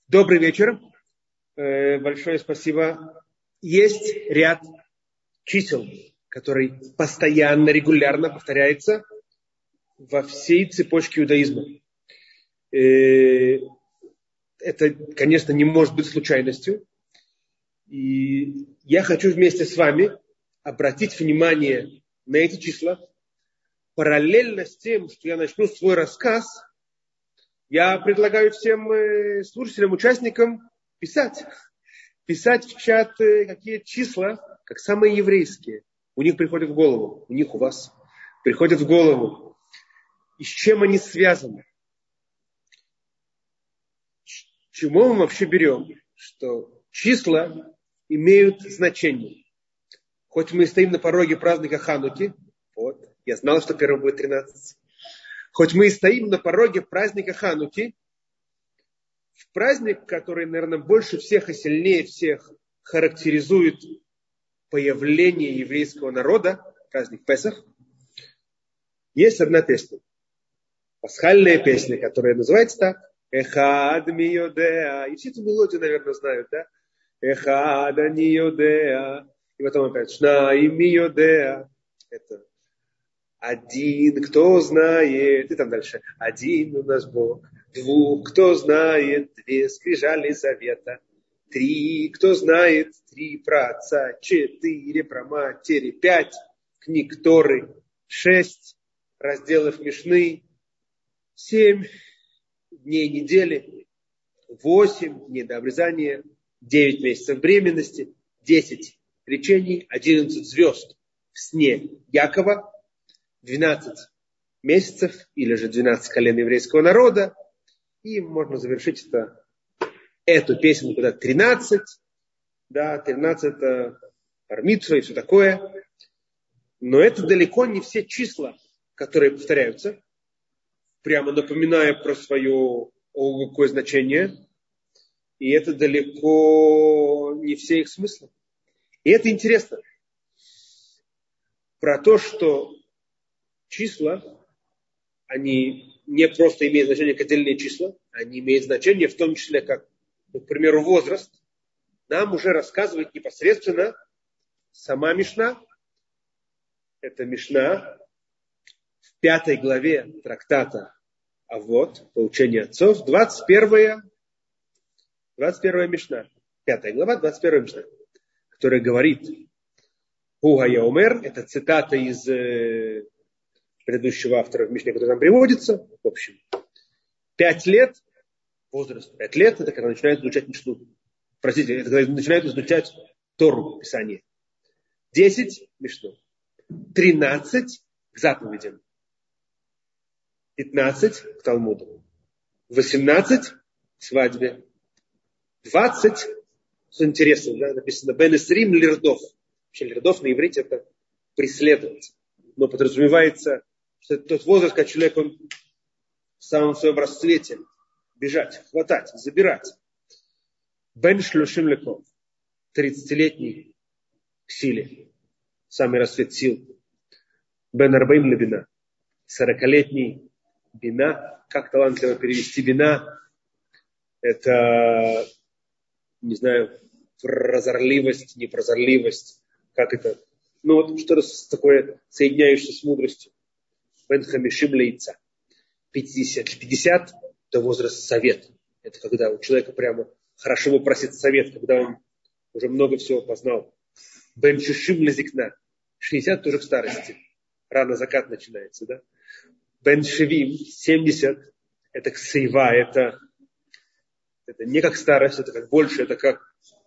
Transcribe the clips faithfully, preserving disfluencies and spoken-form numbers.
Добрый вечер. Большое спасибо. Есть ряд чисел, который постоянно, регулярно повторяется во всей цепочке иудаизма. Это, конечно, не может быть случайностью. И я хочу вместе с вами обратить внимание на эти числа. Параллельно с тем, что я начну свой рассказ, я предлагаю всем слушателям, участникам писать. Писать в чат какие числа, как самые еврейские, у них приходят в голову. У них, у вас приходят в голову. И с чем они связаны. Чему мы вообще берем? Что числа имеют значение. Хоть мы стоим на пороге праздника Хануки, вот, я знал, что первым будет тринадцать. Хоть мы и стоим на пороге праздника Хануки, в праздник, который, наверное, больше всех и сильнее всех характеризует появление еврейского народа, праздник Песах, есть одна песня. Пасхальная песня, которая называется так. Эхад ми йодеа. И все эту мелодию, наверное, знают, да? Эхад ани йодеа. И потом опять шнаим ми йодеа. Это один, кто знает. И там дальше. Один у нас Бог. Двух, кто знает. Две скрижали завета. Три, кто знает. Три про отца. Четыре про матери. Пять книг Торы. Шесть разделов Мишны. Семь дней недели. Восемь дней до обрезания. Девять месяцев беременности. Десять речений. Одиннадцать звезд в сне Якова. Двенадцать месяцев, или же двенадцать колен еврейского народа. И можно завершить это, эту песню, когда тринадцать, да, тринадцать это бар-мицва и все такое. Но это далеко не все числа, которые повторяются, прямо напоминая про свое какое значение. И это далеко не все их смыслы. И это интересно. Про то, что числа, они не просто имеют значение как отдельные числа, они имеют значение в том числе как, ну, к примеру, возраст. Нам уже рассказывает непосредственно сама Мишна. Это Мишна в пятой главе трактата Авот, поучение отцов, двадцать первая, двадцать первая Мишна. Пятая глава, двадцать первая Мишна, которая говорит, Хугая Омер, это цитата из предыдущего автора в Мишне, который там приводится. В общем, пять лет, возраст пять лет, это когда начинают изучать Мишну. Простите, это когда начинают изучать Тору, Писание. Десять Мишну. Тринадцать к заповедям. Пятнадцать к Талмуду. Восемнадцать к свадьбе. Двадцать, что интересно, да, написано Бен Исрим Лирдов. Вообще Лирдов на иврите это преследовать. Но подразумевается, что это тот возраст, когда человек, он в самом своем расцвете, бежать, хватать, забирать. Бен Шлюшим Леков, тридцатилетний к силе, самый расцвет сил. Бен Арбаим Лебина, сорокалетний бина. Как талантливо перевести бина? Это, не знаю, прозорливость, непрозорливость. Как это? Ну вот что-то такое, соединяющееся с мудростью. Бен Хамишим Лейца. пятьдесят. пятьдесят – это возраст совета. Это когда у человека прямо хорошо его просит совет, когда он уже много всего познал. Бен Шишим Лезикна. шестьдесят тоже к старости. Рано закат начинается, да? Бен Шевим. семьдесят. Это к сейва. Это, это не как старость, это как больше, это как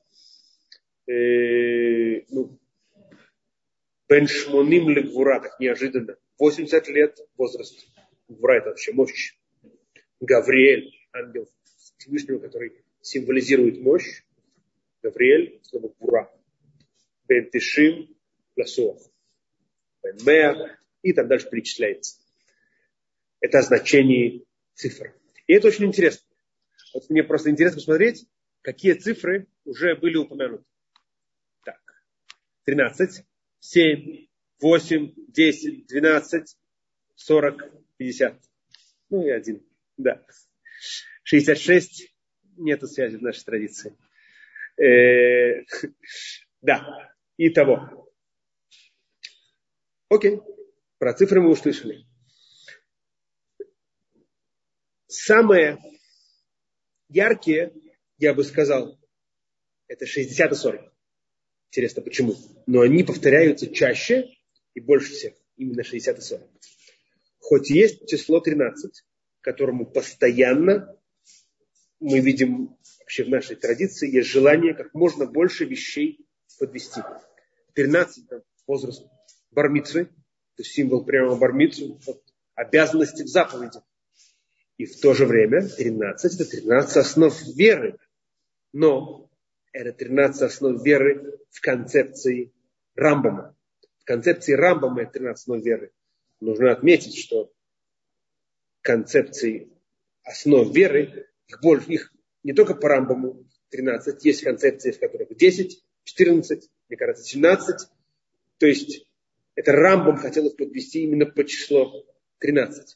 э, ну, Бен Шмоним Легвура, так неожиданно. восемьдесят лет возраст. Гвура это вообще мощь. Гавриэль, ангел Всевышнего, который символизирует мощь. Гавриэль, слово Гвура. Бен Тишим Ласуах. Бен Меа. И так дальше перечисляется. Это значение цифр. И это очень интересно. Вот мне просто интересно посмотреть, какие цифры уже были упомянуты. Так. тринадцать. семь, восемь, десять, двенадцать, сорок, пятьдесят. Ну и один. Да. шестьдесят шесть, Нет связи в нашей традиции. Э, да, итого. Окей, про цифры мы услышали. Самые яркие, я бы сказал, это шестьдесят и сорок. Интересно, почему? Но они повторяются чаще и больше всех. Именно шестьдесят и сорок. Хоть есть число тринадцать, которому постоянно мы видим вообще в нашей традиции есть желание как можно больше вещей подвести. тринадцать это возраст бар-мицвы, то есть символ прямо бар-мицвы, обязанности в заповеди. И в то же время тринадцать это тринадцать основ веры. Но это тринадцать основ веры в концепции Рамбама. В концепции Рамбама это тринадцать основ веры. Нужно отметить, что концепции основ веры, их больше, их не только по Рамбаму тринадцать, есть концепции, в которых десять, четырнадцать, мне кажется, семнадцать. То есть это Рамбам хотел их подвести именно по числу тринадцать.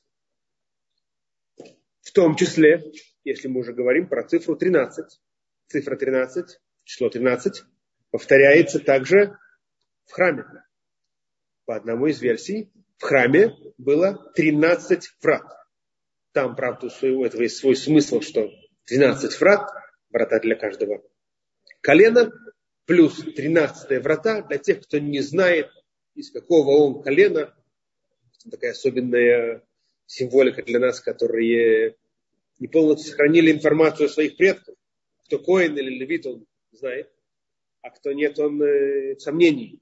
В том числе, если мы уже говорим про цифру тринадцать, цифра тринадцать, число тринадцать, повторяется также в храме. По одному из версий, в храме было тринадцать врат. Там, правда, у этого есть свой смысл, что тринадцать врат, врата для каждого колена, плюс тринадцатые врата для тех, кто не знает, из какого он колена. Такая особенная символика для нас, которые не полностью сохранили информацию о своих предках. Кто коэн или левит, он знает, а кто нет, он э, в сомнении.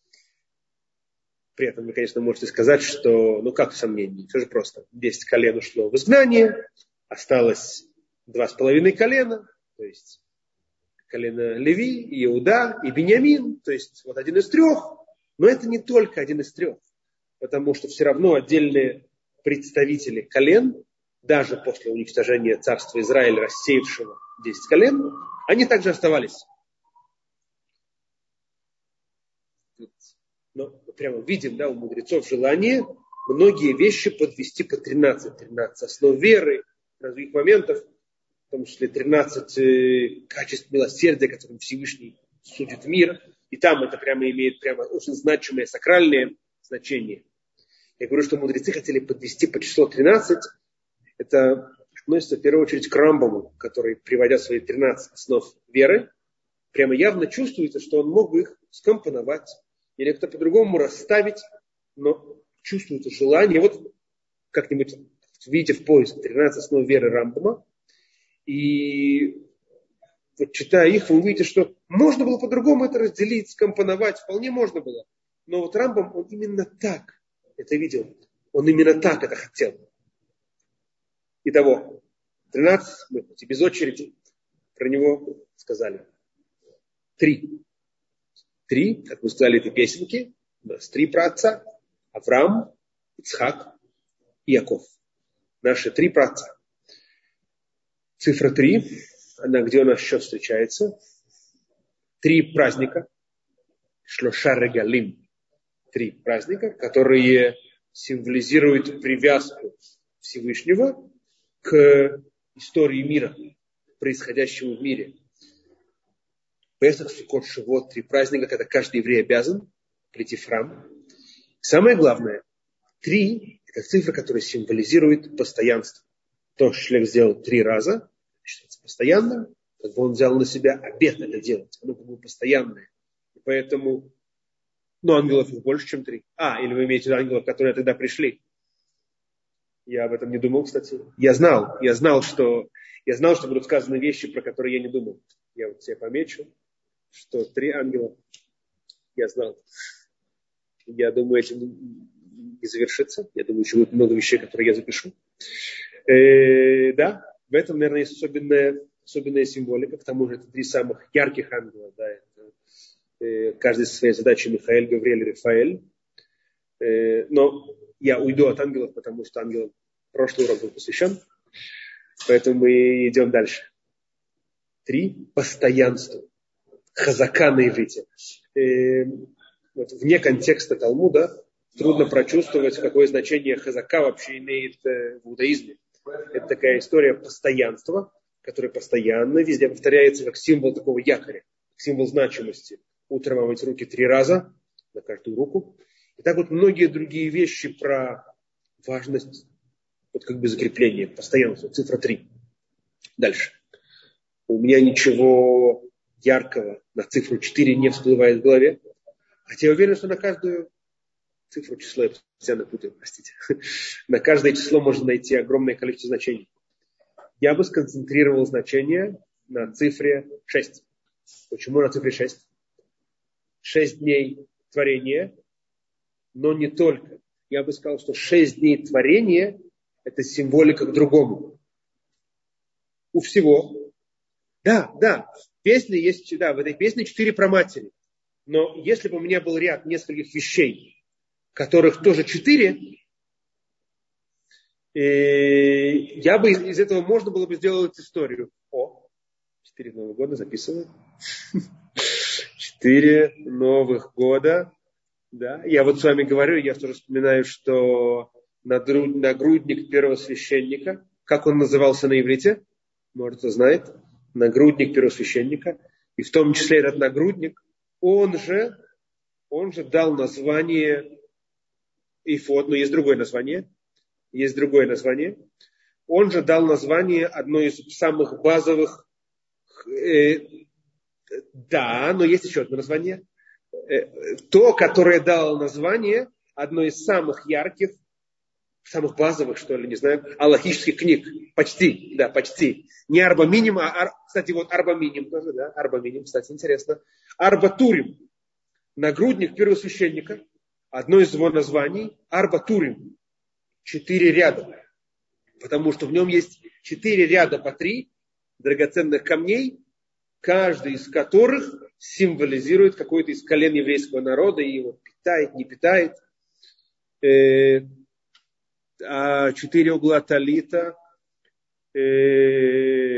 При этом вы, конечно, можете сказать, что, ну как в сомнении, все же просто. Десять колен ушло в изгнание, осталось два с половиной колена, то есть колено Леви, Иуда и Биньямин, то есть вот один из трех. Но это не только один из трех, потому что все равно отдельные представители колен, даже после уничтожения царства Израиля, рассеявшего десять колен, они также оставались. Но прямо видим, да, у мудрецов желание многие вещи подвести по тринадцать. тринадцать основ веры, других моментов, в том числе тринадцать э, качеств милосердия, которым Всевышний судит мир. И там это прямо имеет прямо очень значимое сакральное значение. Я говорю, что мудрецы хотели подвести по числу тринадцать. Это относится в первую очередь к Рамбаму, который, приводя свои тринадцать основ веры, прямо явно чувствуется, что он мог бы их скомпоновать или как-то по-другому расставить, но чувствуется желание. Вот как-нибудь видите в поиск тринадцать основ веры Рамбама, и вот читая их, вы увидите, что можно было по-другому это разделить, скомпоновать, вполне можно было. Но вот Рамбам, он именно так это видел. Он именно так это хотел. Итого, тринадцать, мы хоть и без очереди про него сказали. Три. Три, как мы сказали, это песенки. У нас три праотца. Авраам, Ицхак и Яков. Наши три праотца. Цифра три, она где у нас еще встречается? Три праздника. Шлоша регалим. Три праздника, которые символизируют привязку Всевышнего к истории мира, происходящему в мире. Песах, Суккот, Шивот, три праздника, когда каждый еврей обязан прийти в храм. Самое главное, три – это цифра, которая символизирует постоянство. То, что человек сделал три раза, считается постоянно, как бы он взял на себя обет это делать. Оно как бы постоянное. И поэтому, ну, ангелов их больше, чем три. А, или вы имеете в виду ангелов, которые тогда пришли. Я об этом не думал, кстати. Я знал, я знал, что, я знал, что будут сказаны вещи, про которые я не думал. Я вот себе помечу, что три ангела. Я знал. Я думаю, этим не завершится. Я думаю, еще будет много вещей, которые я запишу. Э, да, в этом, наверное, есть особенная, особенная символика. К тому же это три самых ярких ангела. Да, это, э, каждый со своей задачей: Михаэль, Гавриэль, Рафаэль. Э, но я уйду от ангелов, потому что ангелам прошлый урок был посвящен. Поэтому мы идем дальше. Три. Постоянство. Хазака на иврите. Э, вот вне контекста Талмуда трудно прочувствовать, какое значение хазака вообще имеет э, в иудаизме. Это такая история постоянства. который постоянно везде повторяется как символ такого якоря, символ значимости. Утром омыть руки три раза на каждую руку. И так вот многие другие вещи про важность вот как бы закрепления, постоянства, цифра три. Дальше. У меня ничего яркого на цифру четыре не всплывает в голове. Хотя я уверен, что на каждую цифру число, я постоянно путаю, простите. На каждое число можно найти огромное количество значений. Я бы сконцентрировал значение на цифре шесть. Почему на цифре шесть? Шесть дней творения, но не только. Я бы сказал, что шесть дней творения – это символика к другому. У всего. Да, да, в песне есть, да, в этой песне четыре праматери. Но если бы у меня был ряд нескольких вещей, которых тоже четыре, я бы из, из этого можно было бы сделать историю. О, четыре Нового года записываю. Четыре Новых года. Да. Я вот с вами говорю, я тоже вспоминаю, что нагрудник первосвященника, как он назывался на иврите, может, кто знает, нагрудник первосвященника, и в том числе этот нагрудник, он же, он же дал название эфод, но есть другое название, есть другое название, он же дал название одной из самых базовых, э, да, но есть еще одно название, э, то, которое дало название одной из самых ярких, самых базовых, что ли, не знаю, аллахических книг. Почти, да, почти. Не Арба Миним, а, ар, кстати, вот Арба Миним тоже, да, Арба Миним, кстати, интересно. Арба Турим, нагрудник первосвященника, одно из его названий, Арба Турим, четыре ряда. Потому что в нем есть четыре ряда по три драгоценных камней, каждый из которых символизирует какой-то из колен еврейского народа и его питает, не питает. А четыре угла талита. Э,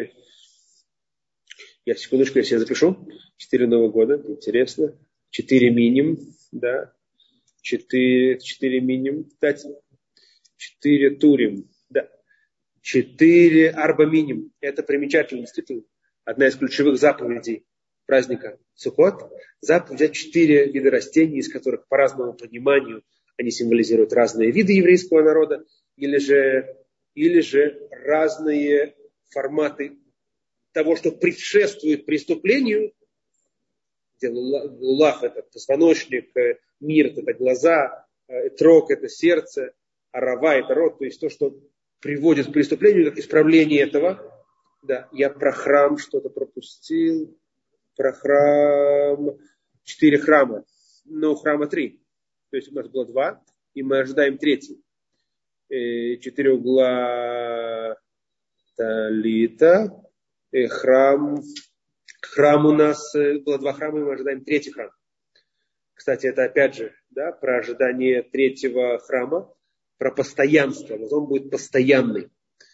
я секундочку, я себе запишу. Четыре Нового года, интересно. Четыре миним, да. Четыре, четыре миним, кстати. Четыре турим, да. Четыре арба миним. Это примечательно, действительно. Одна из ключевых заповедей праздника Суккот. Заповедь четыре вида растений, из которых по разному пониманию они символизируют разные виды еврейского народа, или же, или же разные форматы того, что предшествует преступлению, где лулав – это позвоночник, мир – это глаза, этрог – это сердце, арава – это рот, то есть то, что приводит к преступлению, к исправлению этого. Да, я про храм что-то пропустил, про храм, четыре храма, но храма три. То есть у нас было два, и мы ожидаем третий. Четыре угла талита. Храм. Храм у нас было два храма, и мы ожидаем третий храм. Кстати, это опять же, да, про ожидание третьего храма, про постоянство. Вот он будет постоянный.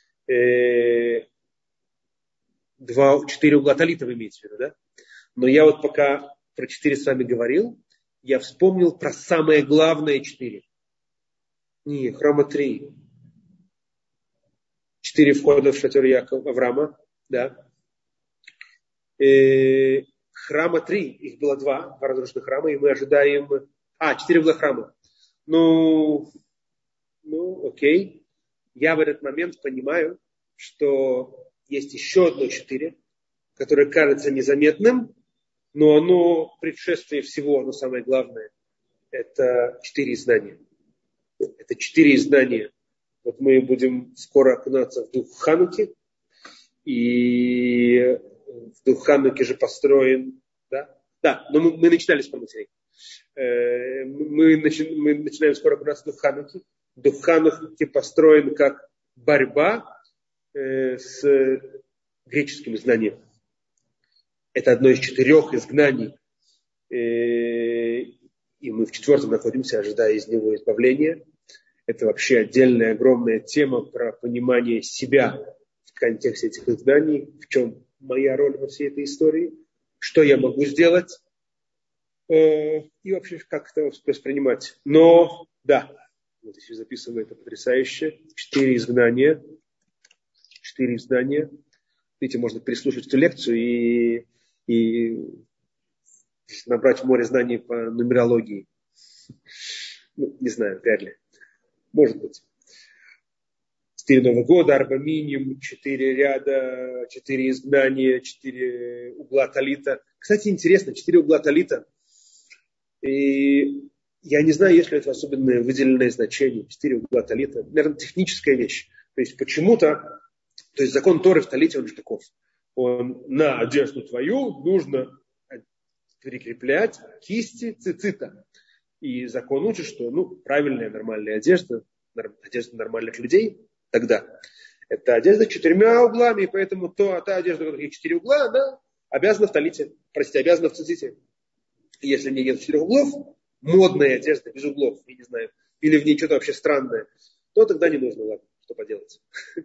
Два, четыре угла талита вы имеете в виду, да? Но я вот пока про четыре с вами говорил, я вспомнил про самое главное четыре. Не, храма три. Четыре входа в шатер Якова, Авраама, да. Э, храма три, их было два, два разрушенных храма, и мы ожидаем... А, четыре было храма. Ну, ну, окей. Я в этот момент понимаю, что есть еще одно четыре, которое кажется незаметным, но оно предшествие всего, оно самое главное. Это четыре издания. Это четыре издания. Вот мы будем скоро окунаться в дух Хануки. И в дух Хануки же построен... Да, да, но мы, мы начинали с промыслей. Мы, начи, мы начинаем скоро окунаться в дух Хануки. Дух Хануки построен как борьба с греческим изгнанием. Это одно из четырех изгнаний. И мы в четвертом находимся, ожидая из него избавления. Это вообще отдельная огромная тема про понимание себя в контексте этих изгнаний. В чем моя роль во всей этой истории. Что я могу сделать. И вообще как это воспринимать. Но, да, вот еще записываю это потрясающе. Четыре изгнания. Четыре изгнания. Видите, можно переслушать эту лекцию и, и набрать море знаний по нумерологии. Ну, не знаю, вряд ли. Может быть. Четыре Нового года, арба минимум, четыре ряда, четыре изгнания, четыре угла талита. Кстати, интересно, четыре угла талита. И я не знаю, есть ли это особенное выделенное значение. Четыре угла талита. Наверное, техническая вещь. То есть почему-то, то есть закон Торы в талите, он же таков. Он на одежду твою нужно прикреплять кисти цицита. И закон учит, что ну, правильная нормальная одежда, одежда нормальных людей, тогда это одежда с четырьмя углами, и поэтому то, та одежда, у которой есть четыре угла, она обязана в талите, простите, обязана в циците. Если в ней нет четырех углов, модная одежда без углов, я не знаю, или в ней что-то вообще странное, то тогда не нужно, ладно, что поделать.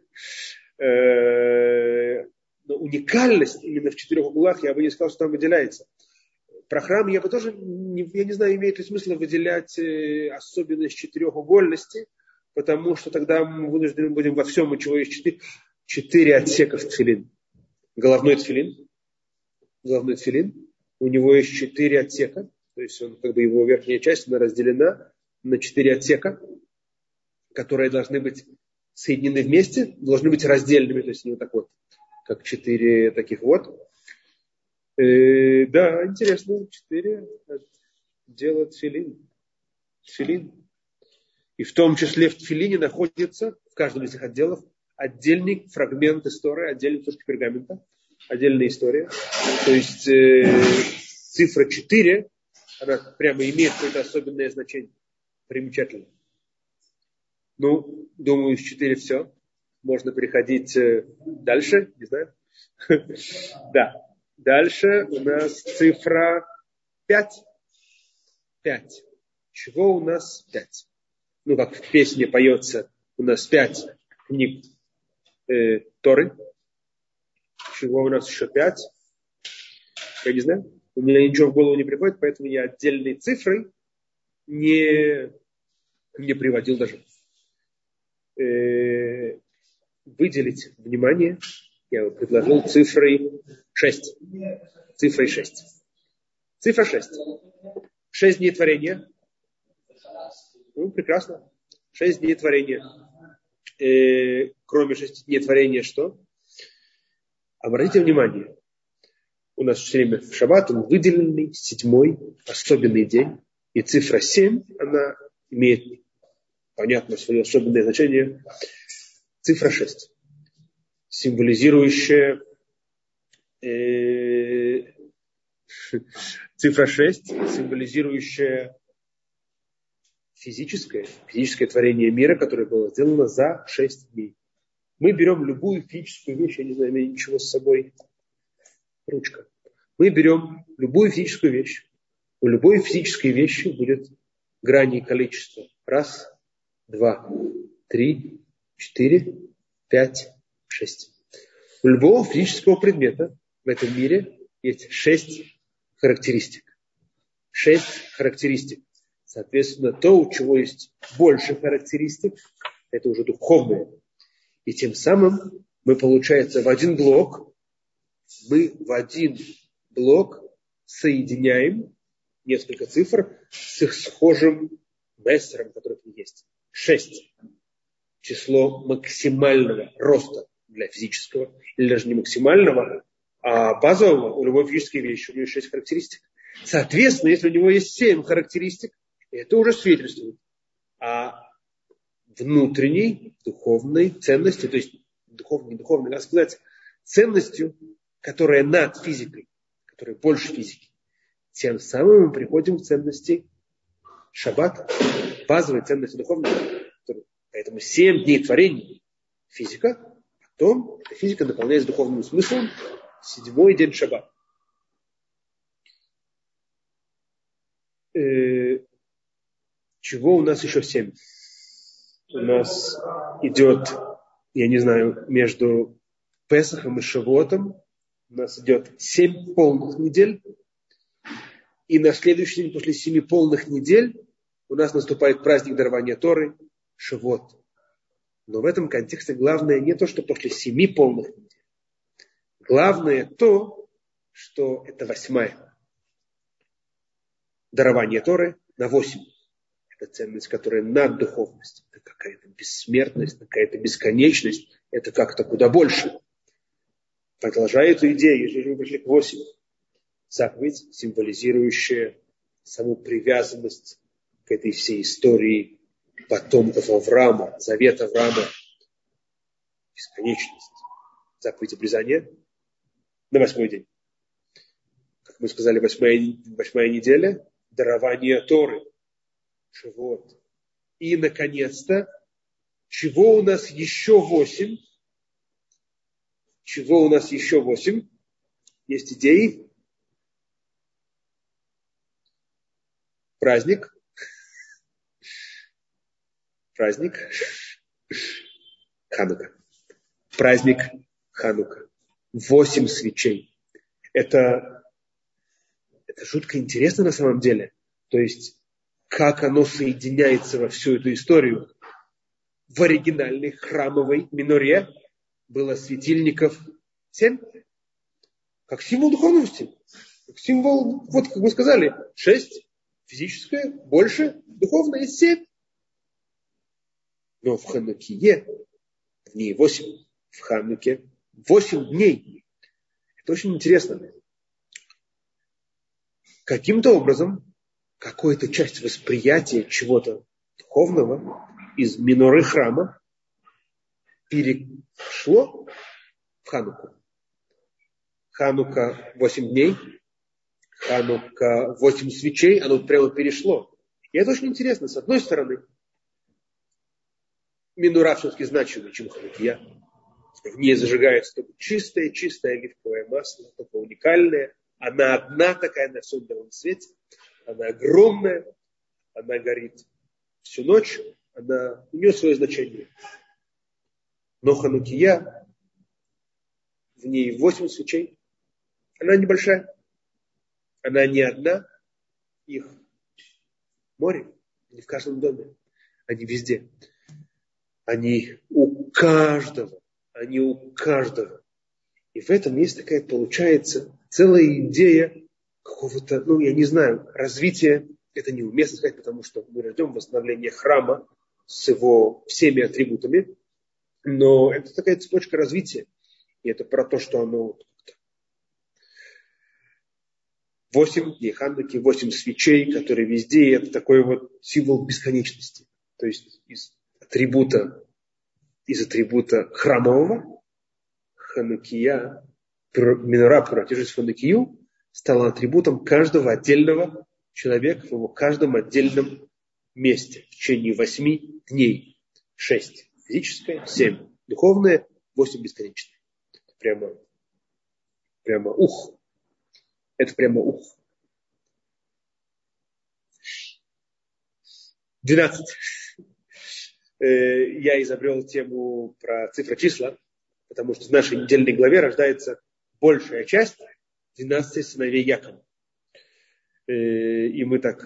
Но уникальность именно в четырех углах, я бы не сказал, что там выделяется. Про храм я бы тоже, я не знаю, имеет ли смысл выделять особенность четырехугольности, потому что тогда мы вынуждены будем во всем, у чего есть четыре, четыре отсека в тфилин. Головной тфилин, головной тфилин, у него есть четыре отсека, то есть он, как бы его верхняя часть, она разделена на четыре отсека, которые должны быть соединены вместе, должны быть раздельными, то есть не вот так вот, как четыре таких вот. Э, да, интересно, четыре отдела тфилин. Тфилин. И в том числе в тфилине находится, в каждом из этих отделов, отдельный фрагмент истории, отдельный кусочек пергамента, отдельная история. То есть э, цифра четыре, она прямо имеет какое-то особенное значение. Примечательно. Ну, думаю, с четыре все. Можно переходить э, дальше, не знаю. Да. Дальше у нас цифра пять. Пять. Чего у нас пять? Ну, как в песне поется, у нас пять книг э, Торы. Чего у нас еще пять? Я не знаю. У меня ничего в голову не приходит, поэтому я отдельной цифрой не, не приводил даже. Э, выделить внимание я предложил цифрой шесть. Цифрой шесть. Цифра шесть. Шесть дней творения. Ну, прекрасно. Шесть дней творения. Э, кроме шести дней творения что? Обратите внимание. У нас все время в шаббат он выделенный, седьмой, особенный день. И цифра семь, она имеет, понятно, свое особенное значение. Цифра шесть. Символизирующая э, цифра шесть, символизирующая физическое, физическое творение мира, которое было сделано за шесть дней. Мы берем любую физическую вещь, я не знаю, у меня ничего с собой, ручка. Мы берем любую физическую вещь. У любой физической вещи будет грани и количество. Раз, два, три, четыре, пять, шесть. У любого физического предмета в этом мире есть шесть характеристик. Шесть характеристик. Соответственно, то, у чего есть больше характеристик, это уже духовное. И тем самым мы, получается, в один блок, мы в один блок соединяем несколько цифр с их схожим мессером, который есть. Шесть. Число максимального роста для физического, или даже не максимального, а базового у любой физической вещи. У него есть шесть характеристик. Соответственно, если у него есть семь характеристик, это уже свидетельствует о внутренней духовной ценности, то есть духовной, не духовной, надо сказать, ценностью, которая над физикой, которая больше физики. Тем самым мы приходим к ценности шаббат, базовой ценности духовной. Поэтому семь дней творения физика, потом физика наполняется духовным смыслом, седьмой день шаббат. Э, чего у нас еще семь? У нас идет, я не знаю, между Песахом и Шавуотом у нас идет семь полных недель. И на следующий день после семи полных недель у нас наступает праздник дарования Торы, Шавуот. Но в этом контексте главное не то, что после семи полных недель, Главное то, что это восьмая. Дарование Торы на восемь. Это ценность, которая над духовностью. Это какая-то бессмертность, какая-то бесконечность. Это как-то куда больше. Продолжая эту идею, если мы пришли к восемь. Заповедь, символизирующая саму привязанность к этой всей истории потомков Авраама, завет Авраама, бесконечность. Заповедь обрезания на восьмой день. Как мы сказали, восьмая, восьмая неделя, дарование Торы, Шавуот. И, наконец-то, чего у нас еще восемь? Чего у нас еще восемь? Есть идеи? Праздник. Праздник. Ханука. Праздник Ханука. Восемь свечей. Это, это жутко интересно на самом деле. То есть, как оно соединяется во всю эту историю. В оригинальной храмовой миноре было светильников семь. Как символ духовности. Как символ, вот как мы сказали, шесть. Физическое, больше, духовное, семь. Но в Ханукие, в ней восемь, в Хануке восемь дней. Это очень интересно. Каким-то образом, какая-то часть восприятия чего-то духовного из миноры храма перешло в Хануку. Ханука восемь дней, Ханука восемь свечей, оно прямо перешло. И это очень интересно. С одной стороны, минора все-таки значимее, чем Ханукия. В ней зажигается только чистое, чистое оливковое масло, только уникальное. Она одна такая на всем белом свете. Она огромная. Она горит всю ночь. Она, у нее свое значение. Но Ханукия, в ней восемь свечей. Она небольшая. Она не одна. Их море. Они в каждом доме. Они везде. Они у каждого. Они у каждого. И в этом есть такая, получается, целая идея какого-то, ну, я не знаю, развития. Это неуместно сказать, потому что мы ждем восстановления храма с его всеми атрибутами. Но это такая цепочка развития. И это про то, что оно восемь дней Хануки, восемь свечей, которые везде. И это такой вот символ бесконечности. То есть из атрибута из атрибута храмового, Ханукия, минора, превратившись в Ханукию, стала атрибутом каждого отдельного человека в его каждом отдельном месте в течение восьми дней. Шесть физическое, семь духовное, восемь бесконечное. Это прямо, прямо ух. Это прямо ух. Двенадцать. Я изобрел тему про цифры числа, потому что в нашей недельной главе рождается большая часть двенадцати сыновей Якова. И мы так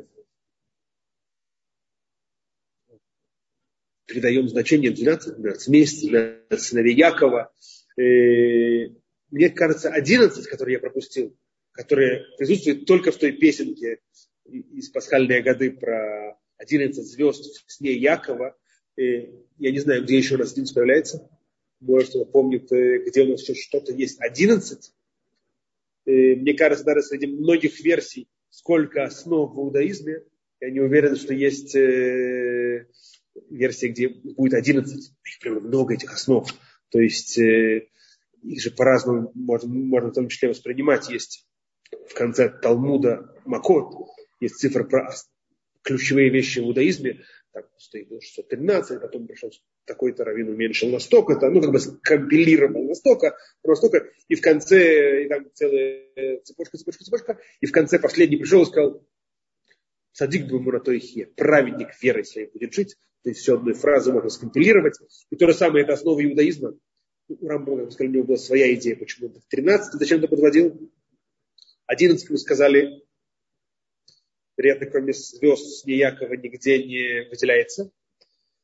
придаем значение двенадцать, двенадцать месяцев, двенадцать сыновей Якова. Мне кажется, одиннадцать, которые я пропустил, которые присутствуют только в той песенке из пасхальной годы про одиннадцать звезд в сне Якова. Я не знаю, где еще раз одиннадцать появляется. Может, вы помните, где у нас еще что-то есть. одиннадцать. Мне кажется, даже среди многих версий, сколько основ в иудаизме, я не уверен, что есть версия, где будет одиннадцать. Их прям много, этих основ. То есть их же по-разному можно, можно в том числе воспринимать. Есть в конце Талмуда Макот, есть цифра про ключевые вещи в иудаизме. Так, стоит шестьсот тринадцать, потом пришел такой-то раввин уменьшил на столько-то, ну, как бы скомпилировал на столько, на столько, и в конце, и там целая цепочка, цепочка, цепочка, и в конце последний пришел и сказал, садик бы ему на то ихе, праведник верой своей будет жить, то есть все одной фразы можно скомпилировать, и то же самое, это основа иудаизма. У Рамбама, как мы сказали, у него была своя идея, почему это тринадцать, зачем это подводил? одиннадцать мы сказали, вероятно, кроме звезд с Якова нигде не выделяется.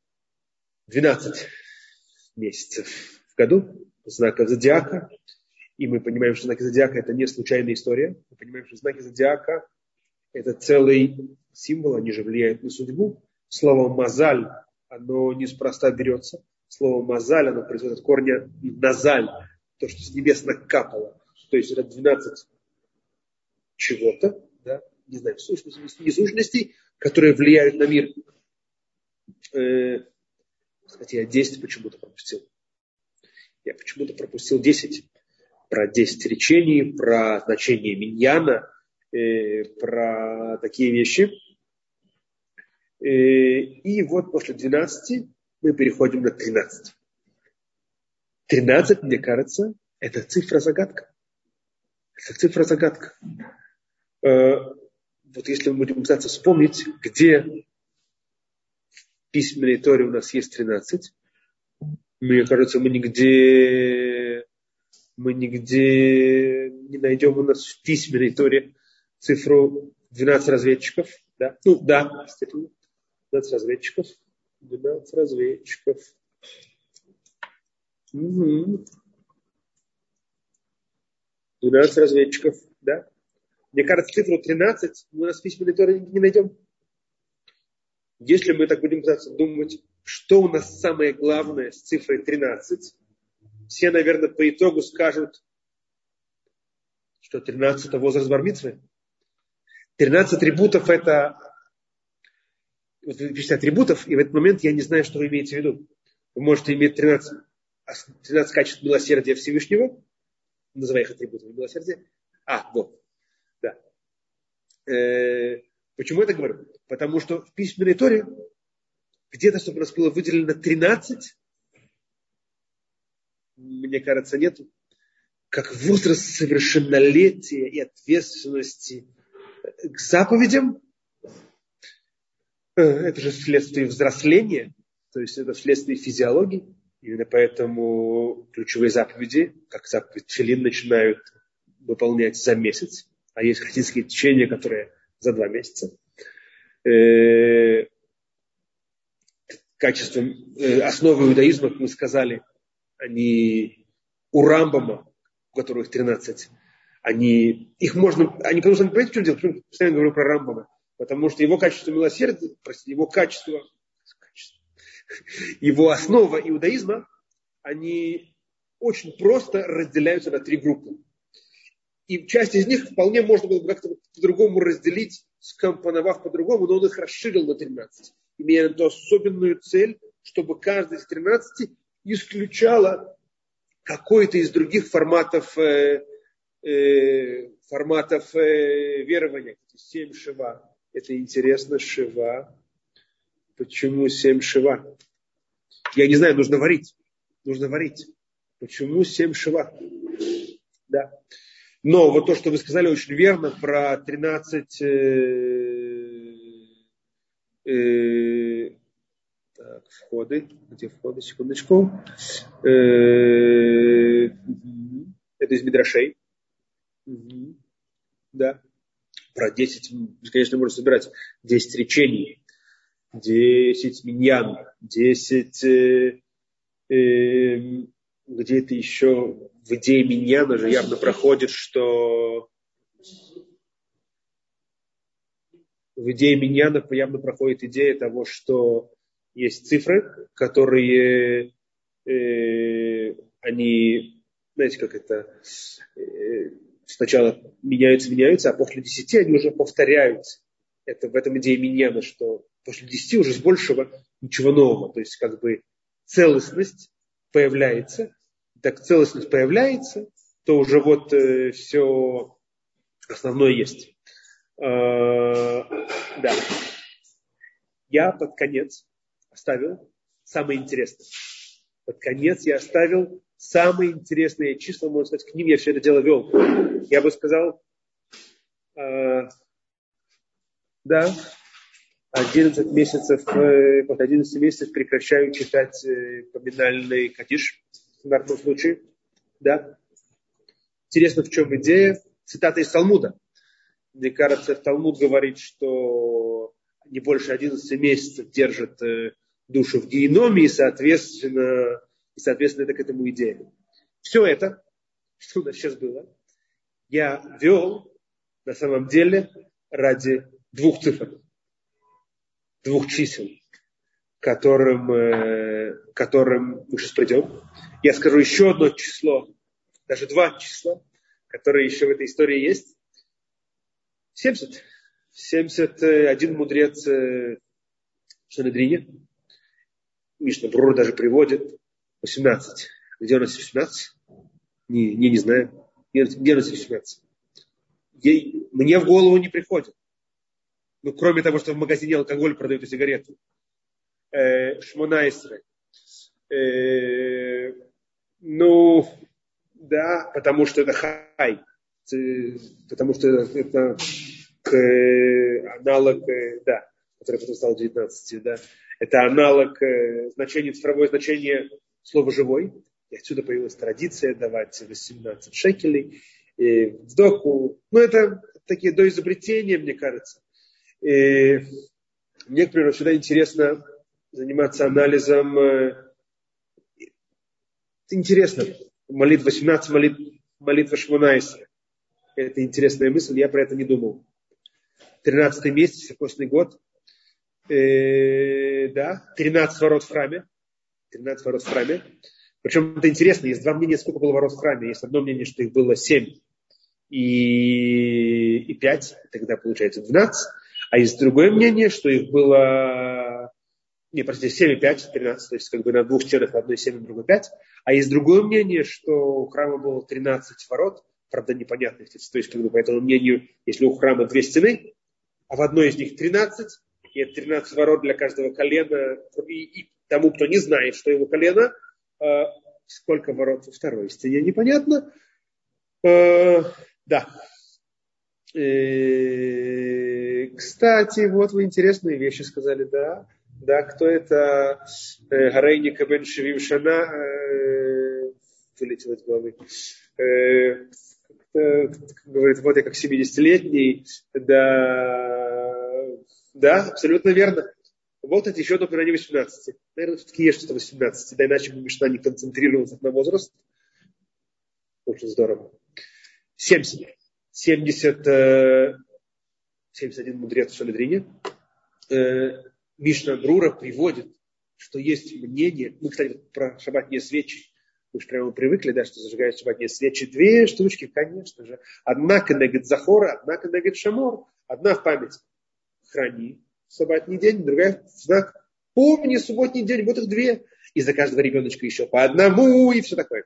двенадцать месяцев в году, знаков зодиака. И мы понимаем, что знаки зодиака это не случайная история. Мы понимаем, что знаки зодиака это целый символ, они же влияют на судьбу. Слово «мазаль», оно неспроста берется. Слово «мазаль», оно происходит от корня «назаль», то, что с небес накапало. То есть это двенадцать чего-то, да, не знаю, сущностей, несущностей, которые влияют на мир. Э, кстати, я десять почему-то пропустил. Я почему-то пропустил десять. Про десять речений, про значение миньяна, э, про такие вещи. Э, и вот после двенадцати мы переходим на тринадцать. тринадцать, мне кажется, это цифра-загадка. Это цифра-загадка. Э, вот если мы будем пытаться вспомнить, где в письменной Торе у нас есть тринадцать, мне кажется, мы нигде, мы нигде не найдем у нас в письменной Торе цифру двенадцать разведчиков. Да? Ну, да, действительно. двенадцать разведчиков. двенадцать разведчиков. Угу. двенадцать разведчиков, да? Мне кажется, цифру тринадцать мы у нас в письменной Торе не найдем. Если мы так будем пытаться думать, что у нас самое главное с цифрой тринадцать, все, наверное, по итогу скажут, что тринадцать это возраст бар-мицвы. тринадцать атрибутов это... Вот вы пишете атрибутов, и в этот момент я не знаю, что вы имеете в виду. Вы можете иметь тринадцать, тринадцать качеств милосердия Всевышнего, называя их атрибутами милосердия. А, вот. Да. Э, почему я так говорю? Потому что в письменной Торе где-то, чтобы у нас было выделено тринадцать, мне кажется, нету. Как возраст совершеннолетия и ответственности к заповедям, это же следствие взросления, то есть это следствие физиологии. Именно поэтому ключевые заповеди, как заповедь тфилин, начинают выполнять за месяц, а есть хасидские течения, которые за два месяца. Э, качеством, э, основы иудаизма, как мы сказали, они у Рамбама, у которых тринадцать, они, их можно, они, потому что, понимаете, что делать? Почему я постоянно говорю про Рамбама? Потому что его качество милосердия, простите, его качество, качество, его основа иудаизма, они очень просто разделяются на три группы. И часть из них вполне можно было бы как-то по-другому разделить, скомпоновав по-другому, но он их расширил на тринадцать, имея на то особенную цель, чтобы каждый из тринадцати исключала какой-то из других форматов, э, э, форматов э, верования. Семь шива. Это интересно, шива. Почему семь шива? Я не знаю, нужно варить. Нужно варить. Почему семь шива? Да. Но вот то, что вы сказали, очень верно про тринадцать... Э, э, так, входы. Где входы? Секундочку. Э, это из Мидрашей. Да. Про десять, конечно, можно собирать десять речений, десять миньян, десять, э, э, где-то еще в идее миньяна же явно проходит, что в идее миньяна явно проходит идея того, что есть цифры, которые э, они, знаете, как это... Э, сначала меняются, меняются, а после десяти они уже повторяются. Это в этом идее миньяна, что после десяти уже с большего ничего нового. То есть как бы целостность появляется. Так целостность появляется, то уже вот э, все основное есть. Э, да. Я под конец оставил самое интересное. Под конец я оставил самые интересные числа, можно сказать, к ним я все это дело вел. Я бы сказал, э, да, одиннадцать месяцев, э, после одиннадцати месяцев прекращаю читать э, поминальный кадиш в стандартном случае. Да. Интересно, в чем идея? Цитата из Талмуда. Мне кажется, Талмуд говорит, что не больше одиннадцати месяцев держит э, душу в геноме, и, соответственно, и, соответственно, это к этому идея. Все это что у нас сейчас было, я вел на самом деле ради двух цифр, двух чисел, которым, э, которым мы сейчас придем. Я скажу еще одно число, даже два числа, которые еще в этой истории есть. семьдесят. семьдесят один мудрец э, в Санедрине. Мишна Брура даже приводит восемнадцать. Где у нас восемнадцать? Не, не, не знаю. Где у нас восемнадцать? Ей, мне в голову не приходит. Ну, кроме того, что в магазине алкоголь продают и сигареты. Э, Шмонайсры. Э, ну, да, потому что это хай. Потому что это к, аналог, да, который потом стал девятнадцатью, да. Это аналог значения, цифровое значение слова «живой». И отсюда появилась традиция давать восемнадцать шекелей и в доку. Ну, это такие доизобретения, мне кажется. И мне, к примеру, всегда интересно заниматься анализом. Это интересно. Молитва восемнадцать, молитва, молитва Шмонайсра. Это интересная мысль, я про это не думал. тринадцатый месяц, постный год. Э, да, тринадцать ворот в храме. тринадцать ворот в храме. Причем это интересно, есть два мнения, сколько было ворот в храме. Есть одно мнение, что их было семь и, и пять, тогда получается двенадцать. А есть другое мнение, что их было, не, простите, семь и пять, тринадцать, то есть как бы на двух стенах, в одной семь, в другой пять. А есть другое мнение, что у храма было тринадцать ворот, правда непонятных, то есть как бы по этому мнению, если у храма две стены, а в одной из них тринадцать, и это тринадцать ворот для каждого колена, и, и тому, кто не знает, что его колено, э, сколько ворот во второй стене, непонятно. Э, да. Э, кстати, вот вы интересные вещи сказали, да. Да, кто это? Гарейника бен Шевим Шана, э, вылетел из головы. Э, говорит, вот я как семидесятилетний, да, да, абсолютно верно. Вот это еще одно упоминание восемнадцати. Наверное, все-таки есть что-то восемнадцати, да, иначе бы Мишна не концентрировалась на возраст. Очень здорово. семьдесят. семьдесят, семьдесят один мудрец в Санедрине. Мишна Брура приводит, что есть мнение, мы, кстати, про шаббатные свечи, мы же прямо привыкли, да, что зажигают шаббатные свечи. Две штучки, конечно же. Одна кенегет захора, одна кенегет шамор. Одна в память храни субботний день, другая в знак помни субботний день. Вот их две. И за каждого ребеночка еще по одному и все такое.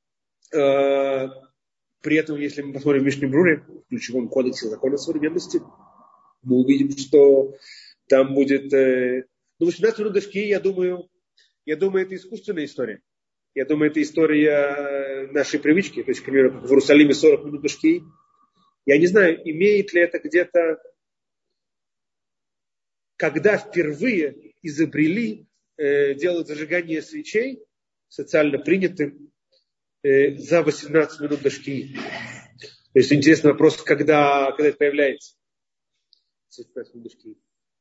При этом, если мы посмотрим в Мишне Бруре, в ключевом кодексе закона современности, мы увидим, что там будет... Ну, восемнадцать минут дожди, я думаю, я думаю, это искусственная история. Я думаю, это история нашей привычки. То есть, к примеру, в Иерусалиме сорок минут дожди. Я не знаю, имеет ли это где-то... Когда впервые изобрели э, делать зажигание свечей, социально принятым, э, за восемнадцать минут дожди. То есть, интересный вопрос, когда, когда это появляется. восемнадцать минут дожди.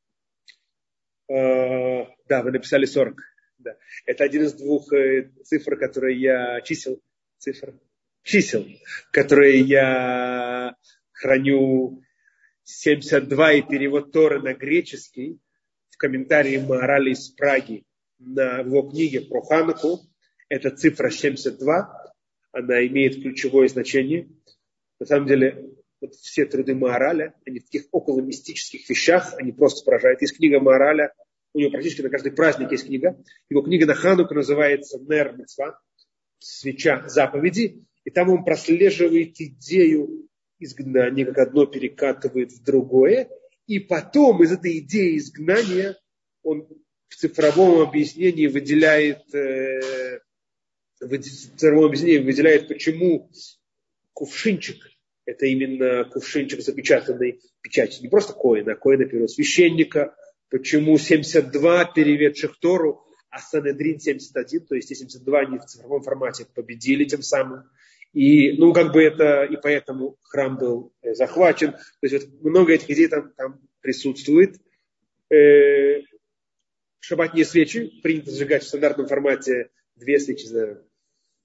Э, да, вы написали сорок. Да. Это один из двух э, цифр, которые я... Чисел. Цифр. Чисел, которые я храню. семьдесят два и перевод Торы на греческий в комментарии Маорали из Праги на его книге про Хануку. Это цифра семьдесят два. Она имеет ключевое значение. На самом деле, вот все труды Маораля, они в таких около мистических вещах, они просто поражают. Есть книга Маораля, у него практически на каждый праздник есть книга. Его книга на Хануку называется Нер Мицва, свеча заповеди. И там он прослеживает идею изгнания, как одно перекатывает в другое. И потом из этой идеи изгнания он в цифровом объяснении выделяет, э, в цифровом объяснении выделяет, почему кувшинчик, это именно кувшинчик, запечатанный печатью, не просто коина, а коина первосвященника, почему семьдесят два переведших Тору, а Санедрин семьдесят один, то есть те семьдесят два они в цифровом формате победили тем самым. И, ну, как бы это, и поэтому храм был э, захвачен. То есть вот много этих идей там, там присутствует. Э, шаббатные свечи принято зажигать в стандартном формате две свечи за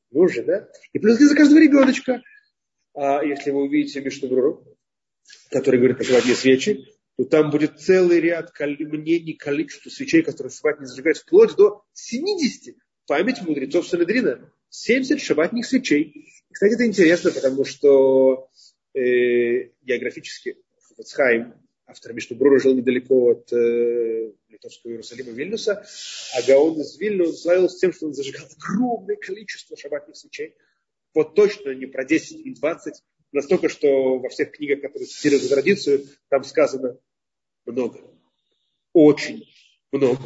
Муж, жена. И плюс за каждого ребеночка. А если вы увидите Мишну Бруру, который говорит про шаббатные свечи, то там будет целый ряд мнений, количества свечей, которые в шаббат не зажигают, вплоть до семидесяти. Память мудрецов Санедрина. семьдесят шаббатных свечей. И, кстати, это интересно, потому что э, географически Хафец-Хаим, автор Мишну Брура, жил недалеко от э, литовского Иерусалима, Вильнюса, а Гаон из Вильна славился тем, что он зажигал огромное количество шаббатных свечей. Вот точно не про десять и двадцать, настолько, что во всех книгах, которые цитируют эту традицию, там сказано много. Очень много.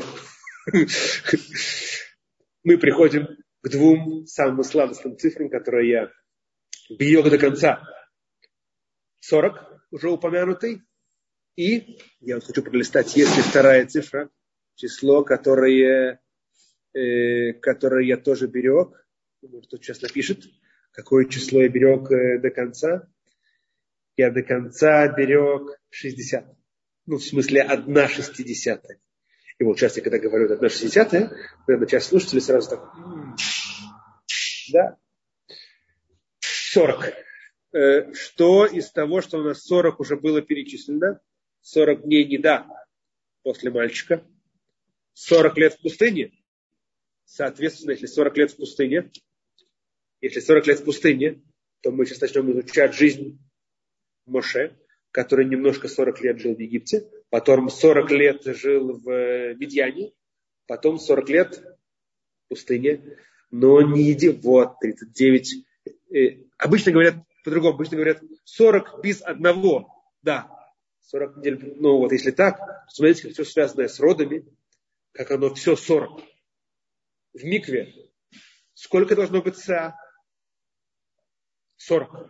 Мы приходим к двум самым сладостным цифрам, которые я бью до конца. сорок, уже упомянутый. И я вот хочу пролистать, если вторая цифра, число, которое, э, которое я тоже берег. Может, тут сейчас напишет, какое число я берег э, до конца. Я до конца берег шестьдесят. Ну, в смысле, одна шестидесятая. И вот сейчас я когда говорю одна шестидесятая, наверное, часть слушателей сразу так, м-м, да, сорок. Э, что из того, что у нас сорок уже было перечислено? сорок дней неда после мальчика. сорок лет в пустыне. Соответственно, если сорок лет в пустыне, если сорок лет в пустыне, то мы сейчас начнем изучать жизнь Моше, который немножко сорок лет жил в Египте, потом сорок лет жил в Мидьяне, потом сорок лет в пустыне, но не еди. Вот, тридцать девять. Обычно говорят по-другому, обычно говорят сорок без одного. Да, сорок недель. Ну вот, если так, смотрите, как все связанное с родами, как оно все сорок. В микве сколько должно быть са? сорок.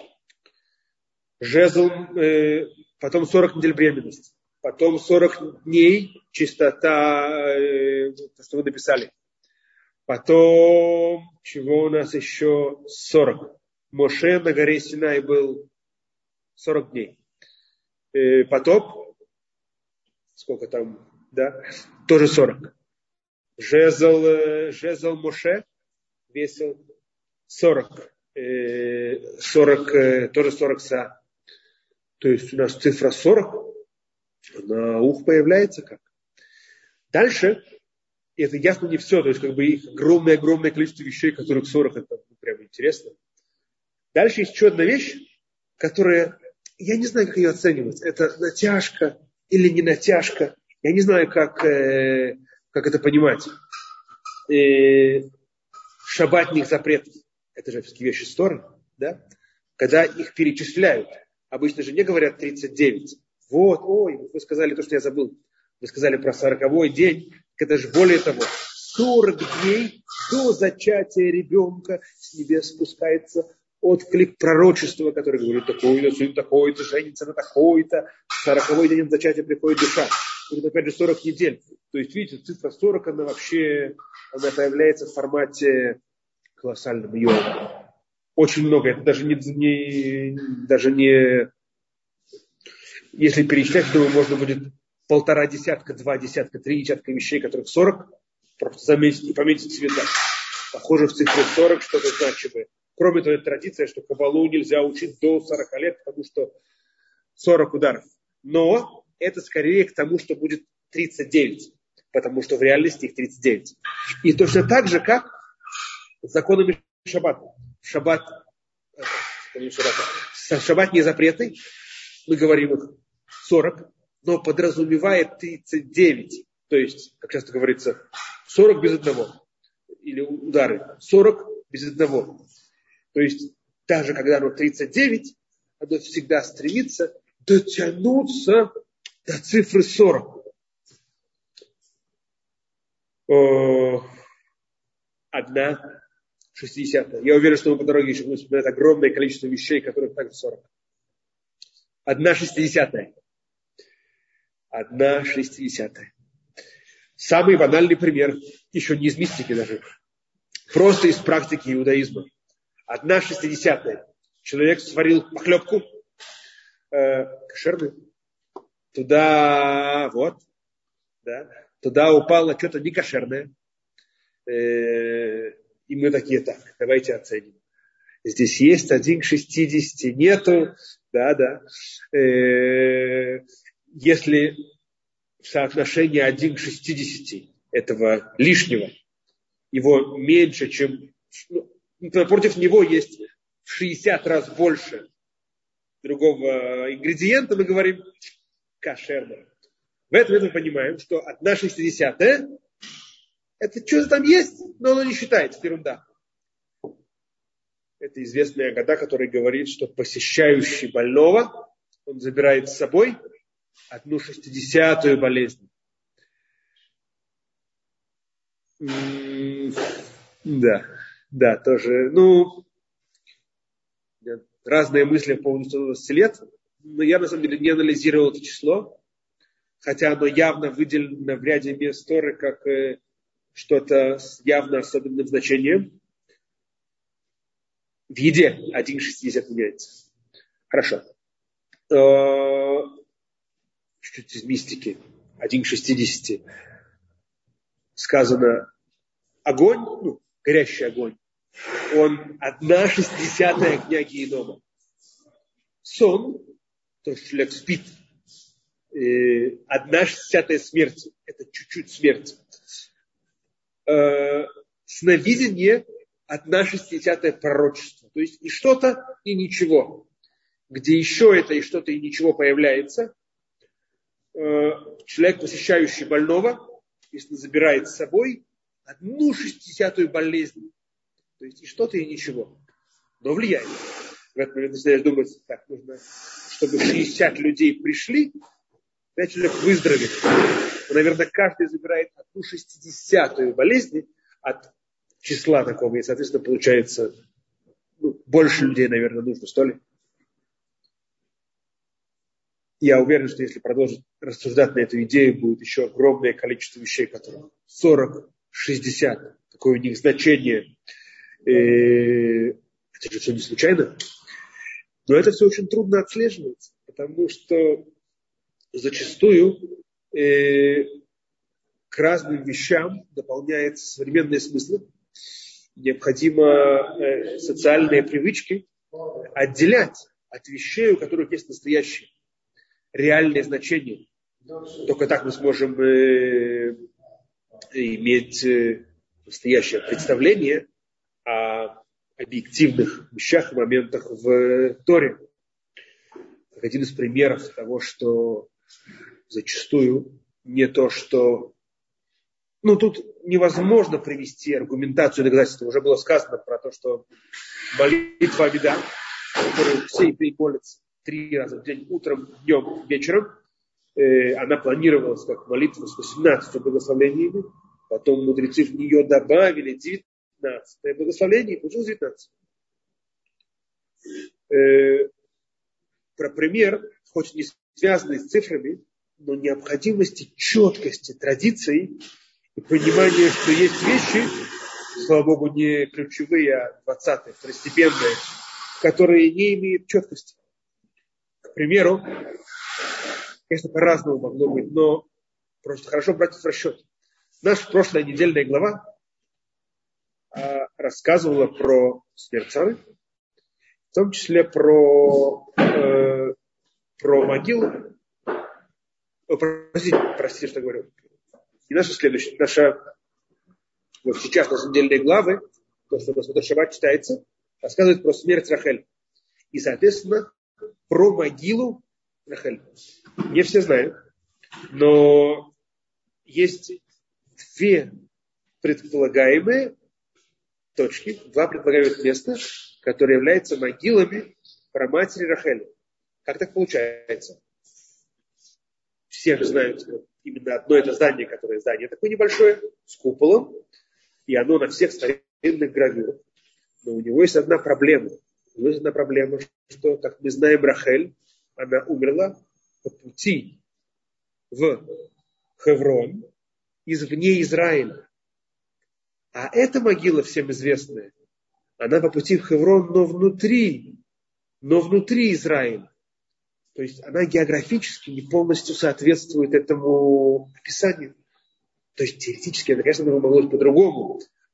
Жезл, э, потом сорок недель беременности, потом сорок дней чистота, э, то, что вы написали. Потом, чего у нас еще? сорок. Моше на горе Синай был сорок дней. Э, потоп, сколько там, да, тоже сорок. Жезл, э, жезл Моше весил сорок. Э, сорок, э, тоже сорок са. То есть у нас цифра сорок, на ух появляется как. Дальше, это ясно не все, то есть как бы их огромное-огромное количество вещей, которых сорок, это прям интересно. Дальше есть еще одна вещь, которая, я не знаю, как ее оценивать. Это натяжка или не натяжка. Я не знаю, как, э, как это понимать. Э, шаббатных запретов. Это же все-таки вещи Торы, да? Когда их перечисляют. Обычно же не говорят тридцать девять. Вот, ой, вы сказали то, что я забыл. Вы сказали про сороковой день. Это же более того, сорок дней до зачатия ребенка с небес спускается отклик пророчества, который говорит, такой-то, сын такой-то, женится на такой-то. сороковой день от зачатия приходит душа. Это опять же сорок недель. То есть, видите, цифра сорок, она вообще, она появляется в формате колоссальном. Ее очень много. Это даже не, не, даже не, если перечислять, думаю, можно будет полтора десятка, два десятка, три десятка вещей, которых сорок, просто заметить и пометить цвета. Похоже, в цифре сорок что-то значимое. Кроме того, это традиция, что кабалу нельзя учить до сорока лет, потому что сорок ударов. Но это скорее к тому, что будет тридцать девять, потому что в реальности их тридцать девять. И точно так же, как с законами шаббата. Шаббат, шаббатные запреты, мы говорим их сорок, но подразумевает тридцать девять. То есть, как часто говорится, сорок без одного. Или удары. сорок без одного. То есть, даже когда оно тридцать девять, оно всегда стремится дотянуться до цифры сорок. О, одна шестидесятая. Я уверен, что мы по дороге еще будем вспоминать огромное количество вещей, которых также сорок. Одна шестидесятая. Одна шестидесятая. Самый банальный пример, еще не из мистики даже, просто из практики иудаизма. Одна шестидесятая. Человек сварил похлебку, э, кошерную, туда, вот, да, туда упало что-то некошерное, э, И мы такие, так, давайте оценим. Здесь есть один к шестидесяти, нету, да, да. Э-э- если соотношение один к шестидесяти этого лишнего, его меньше, чем... Ну, напротив него есть в шестьдесят раз больше другого ингредиента, мы говорим кошерно. В этом мы понимаем, что одна шестидесятая это что-то там есть, но оно не считается, ерунда. Это известная агада, которая говорит, что посещающий больного, он забирает с собой одну шестидесятую болезнь. М-м- да, да, тоже, ну, разные мысли по поводу сто двадцати лет, но я на самом деле не анализировал это число, хотя оно явно выделено в ряде мест Торы как э, что-то с явно особенным значением. В еде один к шестидесяти меняется. Хорошо. Чуть-чуть из мистики. один к шестидесяти. Сказано огонь, ну, горящий огонь, он одна шестидесятая огня генома. Сон, то, что человек спит, э, одна шестидесятая смерти. Это чуть-чуть смерти. Э, сновидение одна шестидесятая пророчество. То есть и что-то, и ничего. Где еще это и что-то, и ничего появляется, э, человек, посещающий больного, если забирает с собой одну шестидесятую болезнь. То есть и что-то, и ничего. Но влияет. В этот момент начинаешь думать, так, нужно, чтобы шестьдесят людей пришли, пять человек выздоровеет. Но, наверное, каждый забирает одну шестидесятую болезнь от числа такого. И, соответственно, получается, ну, больше людей, наверное, нужно, что ли. Я уверен, что если продолжить рассуждать на эту идею, будет еще огромное количество вещей, которые сорок, шестьдесят, какое у них значение. Это же все не случайно. Но это все очень трудно отслеживать, потому что зачастую э, к разным вещам дополняются современные смыслы. Необходимо э, социальные привычки отделять от вещей, у которых есть настоящее, реальное значение. Только так мы сможем э, иметь э, настоящее представление о объективных вещах и моментах в Торе. Как один из примеров того, что зачастую не то, что... Ну, тут невозможно привести аргументацию и доказательства. Уже было сказано про то, что молитва Амида, которую все евреи молятся три раза в день, утром, днем, вечером, э, она планировалась как молитва с восемнадцатью благословениями, потом мудрецы в нее добавили девятнадцатое благословение, и получилось девятнадцать. Э, про пример, хоть не связанный с цифрами, но необходимости четкости традиций и понимания, что есть вещи, слава Богу, не ключевые, а двадцатые, второстепенные, которые не имеют четкости. К примеру, конечно, по-разному могло быть, но просто хорошо брать в расчет. Наша прошлая недельная глава а, рассказывала про смерть Сары, в том числе про, э, про могилу. О, простите, простите, что говорю. И наша следующая, наша, вот сейчас наша недельные главы, то, что у нас в этот шаббат читается, рассказывает про смерть Рахель. И, соответственно, про могилу Рахель. Не все знают, но есть две предполагаемые точки, два предполагаемых места, которые являются могилами праматери Рахели. Как так получается? Все же знают именно одно это здание, которое здание такое небольшое, с куполом, и оно на всех старинных гравюрах. Но у него есть одна проблема. У него есть одна проблема, что, как мы знаем, Рахель, она умерла по пути в Хеврон извне Израиля. А эта могила всем известная, она по пути в Хеврон, но внутри, но внутри Израиля. То есть она географически не полностью соответствует этому описанию. То есть теоретически, это, конечно, могло быть по-другому.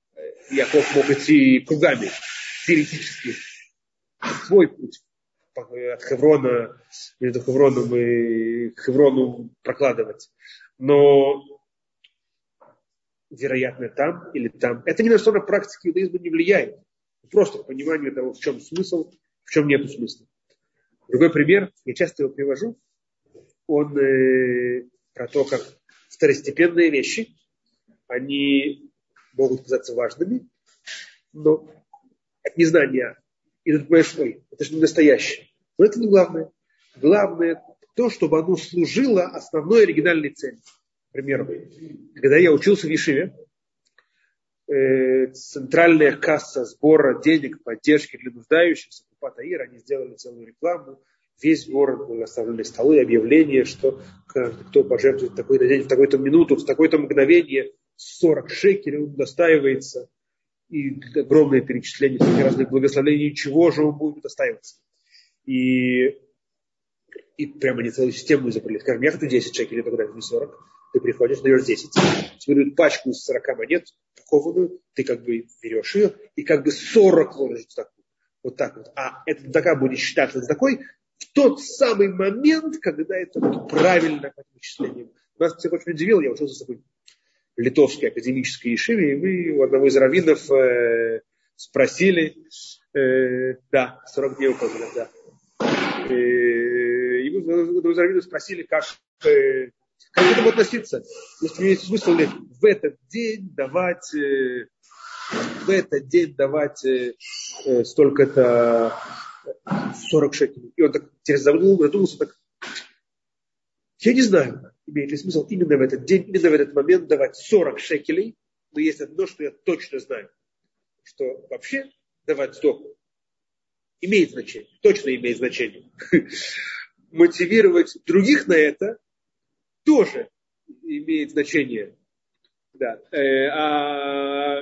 Яков мог идти кругами, теоретически, свой путь от Хеврона, между Хевроном и Хеврону прокладывать. Но, вероятно, там или там. Это ни на что на практике иудаизма не влияет. Просто понимание того, в чем смысл, в чем нет смысла. Другой пример, я часто его привожу, он э, про то, как второстепенные вещи, они могут казаться важными, но от незнания идут, понимаешь, ой, это же не настоящее. Но это не главное. Главное то, чтобы оно служило основной оригинальной цели. К примеру, когда я учился в Ешиве, э, центральная касса сбора денег, поддержки для нуждающихся, Купат Аир, они сделали целую рекламу. Весь город были оставлены столы, объявления, что каждый, кто пожертвует такой-то день, в такую-то минуту, в такое-то мгновение, сорок шекелей он достаивается. И огромное перечисление разных благословений, чего же он будет достаиваться. И, и прямо они целую систему изобрели. Скажем, я хочу десять шекелей, тогда не сорок. Ты приходишь, даешь десять. Тебе дают пачку из сорока монет, упакованную, ты как бы берешь ее, и как бы сорок ложишь в такую. Вот так вот. А этот такая будет считаться такой в тот самый момент, когда это будет правильно как вычисление. Нас всех очень удивило, я учился с такой литовской академической ешиве, и мы у одного из раввинов э, спросили, э, да, сорок дней указано, да. Э, и мы у одного из раввинов спросили, как, э, как к этому относиться. Если имеет смысл ли в этот день давать, э, в этот день давать э, э, столько-то сорок шекелей. И он так задумался, так, я не знаю, имеет ли смысл именно в этот день, именно в этот момент давать сорок шекелей, но есть одно, что я точно знаю, что вообще давать сдоку имеет значение, точно имеет значение. Мотивировать других на это тоже имеет значение. Да. А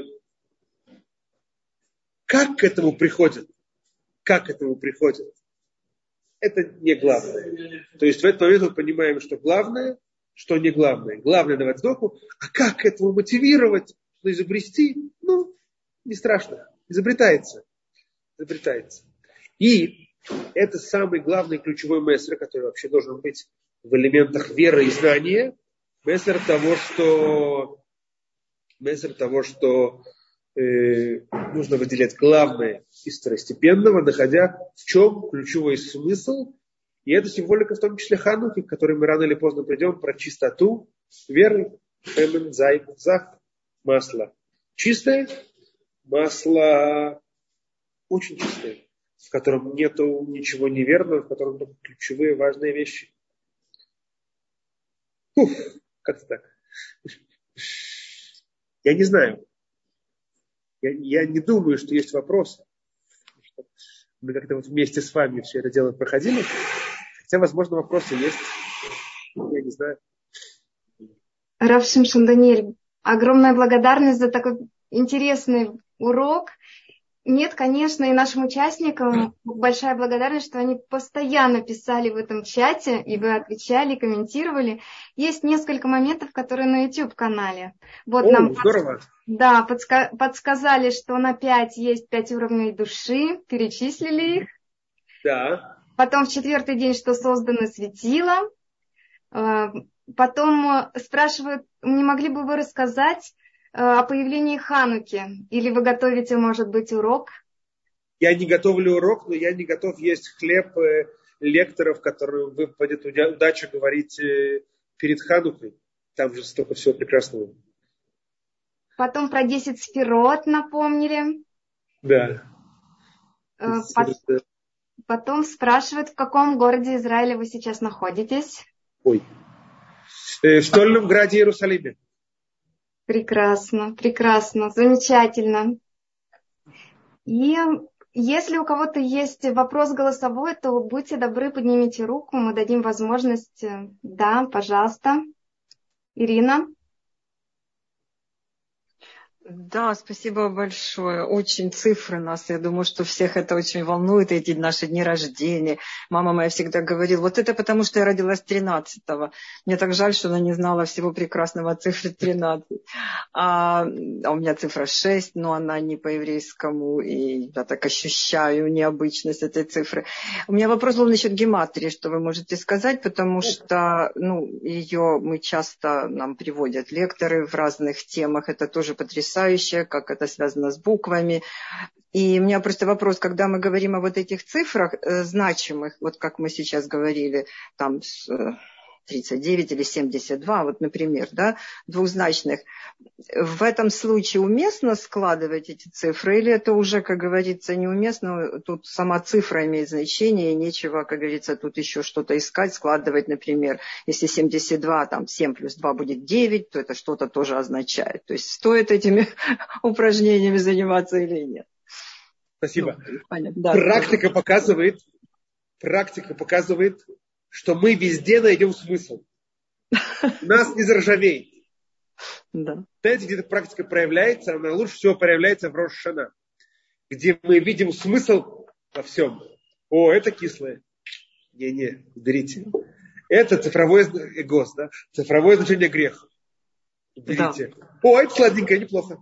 как к этому приходят? Как к этому приходят? Это не главное. То есть в этот момент мы понимаем, что главное, что не главное. Главное давать сдоку. А как к этому мотивировать, что изобрести? Ну, не страшно. Изобретается. Изобретается. И это самый главный ключевой мессер, который вообще должен быть в элементах веры и знания. Мессер того, что, мессер того, что э, нужно выделять главное из второстепенного, находя в чем ключевой смысл. И это символика в том числе Хануки, к которой мы рано или поздно придем, про чистоту веры. Эмен, зайт, зах, масло. Чистое, масло очень чистое, в котором нету ничего неверного, в котором только ключевые важные вещи. Фух, как-то так. Я не знаю. Я, я не думаю, что есть вопросы. Мы как-то вот вместе с вами все это дело проходили. Хотя, возможно, вопросы есть. Я не знаю. Рав Шимшон Даниэль, огромная благодарность за такой интересный урок. Нет, конечно, и нашим участникам большая благодарность, что они постоянно писали в этом чате, и вы отвечали, комментировали. Есть несколько моментов, которые на YouTube-канале. Вот О, нам здорово. Да, подска- подсказали, что на пять есть пять уровней души, перечислили их. Да. Потом в четвертый день, что создано светило. Потом спрашивают, не могли бы вы рассказать о появлении Хануки? Или вы готовите, может быть, урок? Я не готовлю урок, но я не готов есть хлеб э, лекторов, которым выпадет удача говорить э, перед Ханукой. Там же столько всего прекрасного. Потом про десять сферот напомнили. Да. Потом, потом спрашивают, в каком городе Израиля вы сейчас находитесь? Ой. В Стольном граде Иерусалиме. Прекрасно, прекрасно, замечательно. И если у кого-то есть вопрос голосовой, то будьте добры, поднимите руку, мы дадим возможность. Да, пожалуйста. Ирина. Да, спасибо большое. Очень цифры нас, я думаю, что всех это очень волнует, эти наши дни рождения. Мама моя всегда говорила, вот это потому, что я родилась тринадцатого. Мне так жаль, что она не знала всего прекрасного цифры тринадцать. А, а у меня цифра шесть, но она не по-еврейскому, и я так ощущаю необычность этой цифры. У меня вопрос был насчет гематрии, что вы можете сказать, потому что ну, ее мы часто нам приводят лекторы в разных темах, это тоже потрясающе, как это связано с буквами. И у меня просто вопрос, когда мы говорим о вот этих цифрах э, значимых, вот как мы сейчас говорили, там тридцать девять или семьдесят два, вот, например, да, двухзначных, в этом случае уместно складывать эти цифры, или это уже, как говорится, неуместно, тут сама цифра имеет значение, и нечего, как говорится, тут еще что-то искать, складывать, например, если семьдесят два, там семь плюс два будет девять, то это что-то тоже означает. То есть стоит этими упражнениями заниматься или нет? Спасибо. Ну, понятно. Да, практика показывает, практика показывает, что мы везде найдем смысл. Нас не заржавеет. Да. Знаете, где эта практика проявляется? Она лучше всего проявляется в Рош ха-Шана, где мы видим смысл во всем. О, это кислое. Не-не, уберите. Это цифровое эгос, да? Цифровое значение греха. Уберите. Да. О, это сладенькое, неплохо.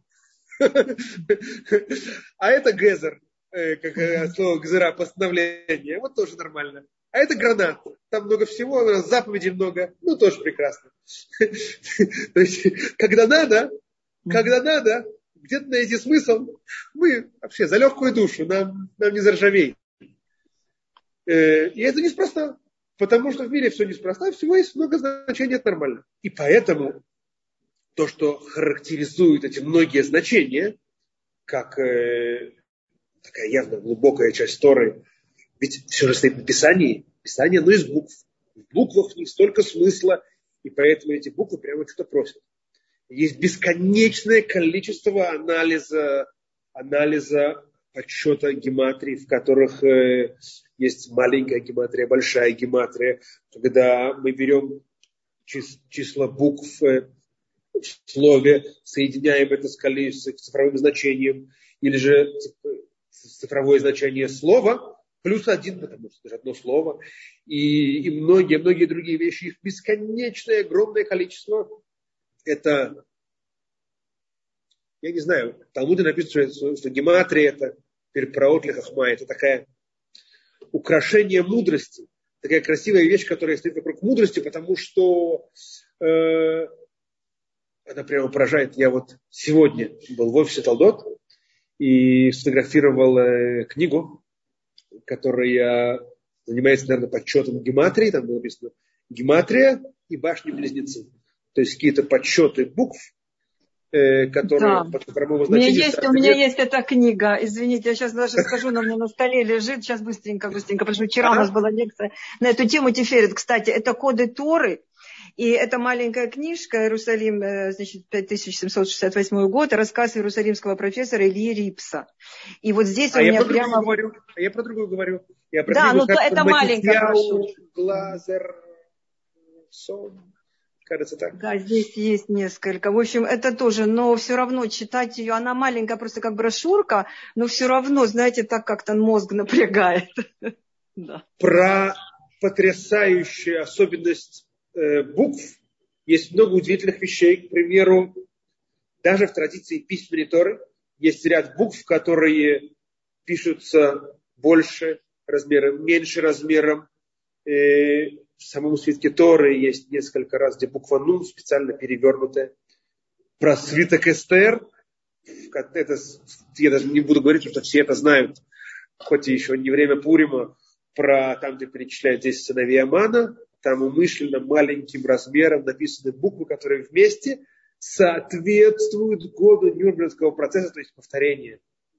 А это гезер, как слово гзера, постановление. Вот тоже нормально. А это гранат. Там много всего, заповедей много. Ну, тоже прекрасно. То есть, когда надо, когда надо, где-то найти смысл, мы вообще за легкую душу, нам, нам не заржавеет. И это неспроста. Потому что в мире все неспроста, всего есть много значений, это нормально. И поэтому то, что характеризует эти многие значения, как э, такая явно глубокая часть Торы, ведь все же стоит в Писании. Писание, но из букв. В буквах не столько смысла, и поэтому эти буквы прямо что-то просят. Есть бесконечное количество анализа, анализа подсчета гематрий, в которых э, есть маленькая гематрия, большая гематрия. Когда мы берем чис, числа букв э, в слове, соединяем это с, с цифровым значением, или же цифровое значение слова, плюс один, потому что это же одно слово, и, и многие, многие другие вещи, их бесконечное, огромное количество. Это, я не знаю, в Талмуде написано, что, что гематрия это перпраот лехахма, это такая украшение мудрости, такая красивая вещь, которая стоит вокруг мудрости, потому что э, она прямо поражает. Я вот сегодня был в офисе Талдот и сфотографировал э, книгу, которая занимается, наверное, подсчетом гематрии. Там было написано гематрия и башни-близнецы. То есть какие-то подсчеты букв, э, которые да. по цифровому значению. Есть, у меня есть эта книга. Извините, я сейчас даже скажу, она у меня на столе лежит. Сейчас быстренько, быстренько, потому что вчера у нас была лекция на эту тему Тиферет. Кстати, это коды Торы. И это маленькая книжка «Иерусалим», значит, тысяча семьсот шестьдесят восьмой год, рассказ иерусалимского профессора Ильи Рипса. И вот здесь а у меня я прямо... Говорю, а я про другую говорю. Я про да, книгу, ну это маленькая. Глазер, сон. Кажется, так. Да, здесь есть несколько. В общем, это тоже, но все равно читать ее, она маленькая, просто как брошюрка, но все равно, знаете, так как-то мозг напрягает. Да. Про потрясающую особенность э, букв есть много удивительных вещей. К примеру, даже в традиции письменной Торы есть ряд букв, которые пишутся больше размером, меньше размером. Э, в самом свитке Торы есть несколько раз, где буква Нун специально перевернутая. Про свиток Эстер, это, я даже не буду говорить, потому что все это знают, хоть и еще не время Пурима, про там, где перечисляют десять сыновей Амана, там умышленно маленьким размером написаны буквы, которые вместе соответствуют году Нюрнбергского процесса, то есть повторение.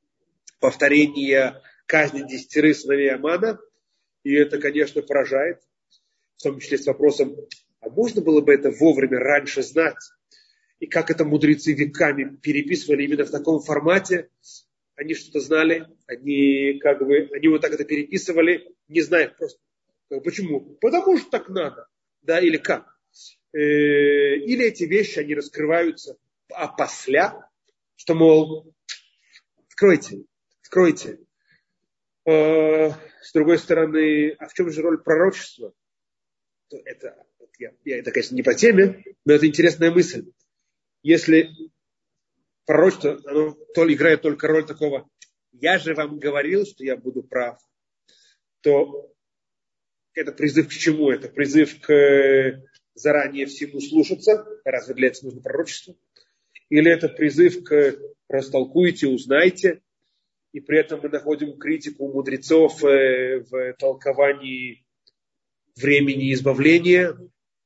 Повторение казни десятерых сыновей Амана. И это, конечно, поражает. В том числе с вопросом, а можно было бы это вовремя раньше знать? И как это мудрецы веками переписывали именно в таком формате. Они что-то знали, они как бы, они вот так это переписывали, не зная просто. Почему? Потому что так надо. Да, или как? Или эти вещи, они раскрываются опосля, что, мол, скройте, скройте. С другой стороны, а в чем же роль пророчества? Это, я, я, это, конечно, не по теме, но это интересная мысль. Если пророчество, оно то играет только роль такого, я же вам говорил, что я буду прав, то это призыв к чему? Это призыв к заранее всему слушаться, разве для этого нужно пророчество? Или это призыв к растолкуйте, узнайте, и при этом мы находим критику мудрецов в толковании времени избавления,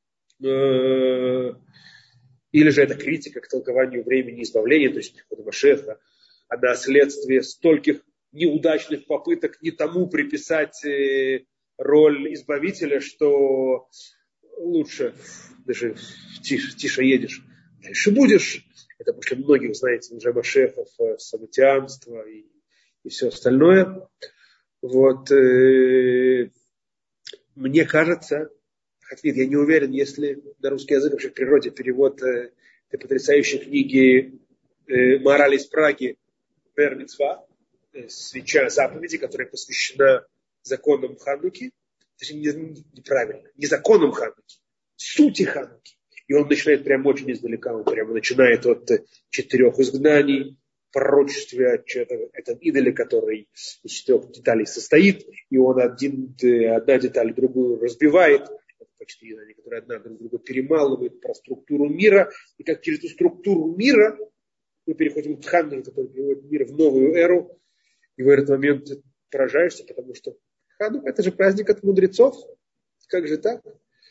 или же это критика к толкованию времени избавления, то есть прихода Машеха, она следствие стольких неудачных попыток не тому приписать роль избавителя, что лучше даже тише, тише едешь, дальше будешь. Это после многих, знаете, уже Машехов, самотианства и, и все остальное. Вот. Э, мне кажется, Хатвид, я не уверен, если на русский язык вообще в природе перевод э, этой потрясающей книги э, «Мораль из Праги» Бер Мицва, э, свеча заповеди, которая посвящена законам Хануки, точнее, не, неправильно, не законам Хануки, сути Хануки. И он начинает прямо очень издалека, он прямо начинает от четырех изгнаний, пророчестве о этом идоле, который из четырех деталей состоит, и он один, одна деталь другую разбивает, это почти идолы, которые одна друг друга перемалывают, про структуру мира, и как через эту структуру мира мы переходим к Хануке, который приводит мир в новую эру, и в этот момент поражаешься, потому что Ханука — это же праздник от мудрецов, как же так?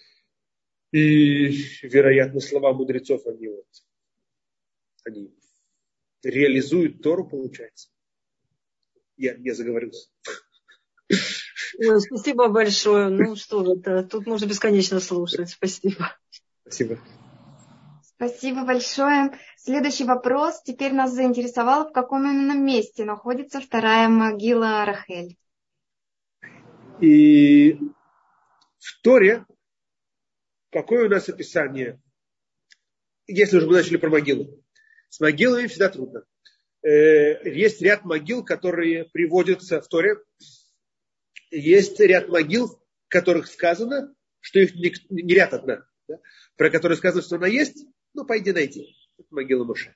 И, вероятно, слова мудрецов, они вот, они реализуют Тору, получается. Я, я заговорился. Ой, спасибо большое. Ну что это, тут можно бесконечно слушать. Спасибо. Спасибо. Спасибо большое. Следующий вопрос. Теперь нас заинтересовало, в каком именно месте находится вторая могила Рахель. И в Торе какое у нас описание? Если уже мы начали про могилы. С могилами всегда трудно. Есть ряд могил, которые приводятся в Торе. Есть ряд могил, в которых сказано, что их не, не ряд одна, да, про которые сказано, что она есть, ну пойди найди. Это могила Моше.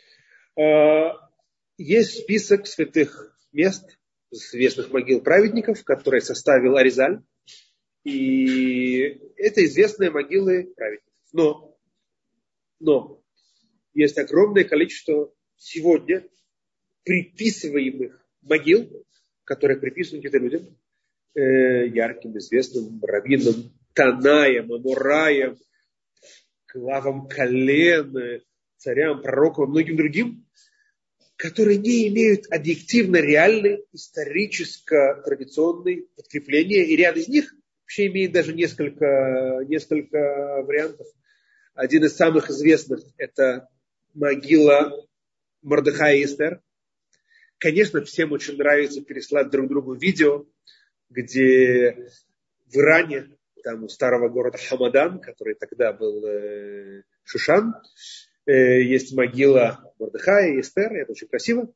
Есть список святых мест, известных могил праведников, которые составил Аризаль. И это известные могилы праведников. Но, но есть огромное количество сегодня приписываемых могил, которые приписаны каким-то людям, э, ярким, известным раввинам, Танаям, Амураям, главам колен, царям, пророкам и многим другим, которые не имеют объективно реальной, историческо-традиционной подкрепления, и ряд из них вообще имеет даже несколько, несколько вариантов. Один из самых известных – это могила Мордехая и Эстер. Конечно, всем очень нравится переслать друг другу видео, где в Иране, там у старого города Хамадан, который тогда был э, Шушан, э, есть могила Мордехая и Эстер, это очень красиво.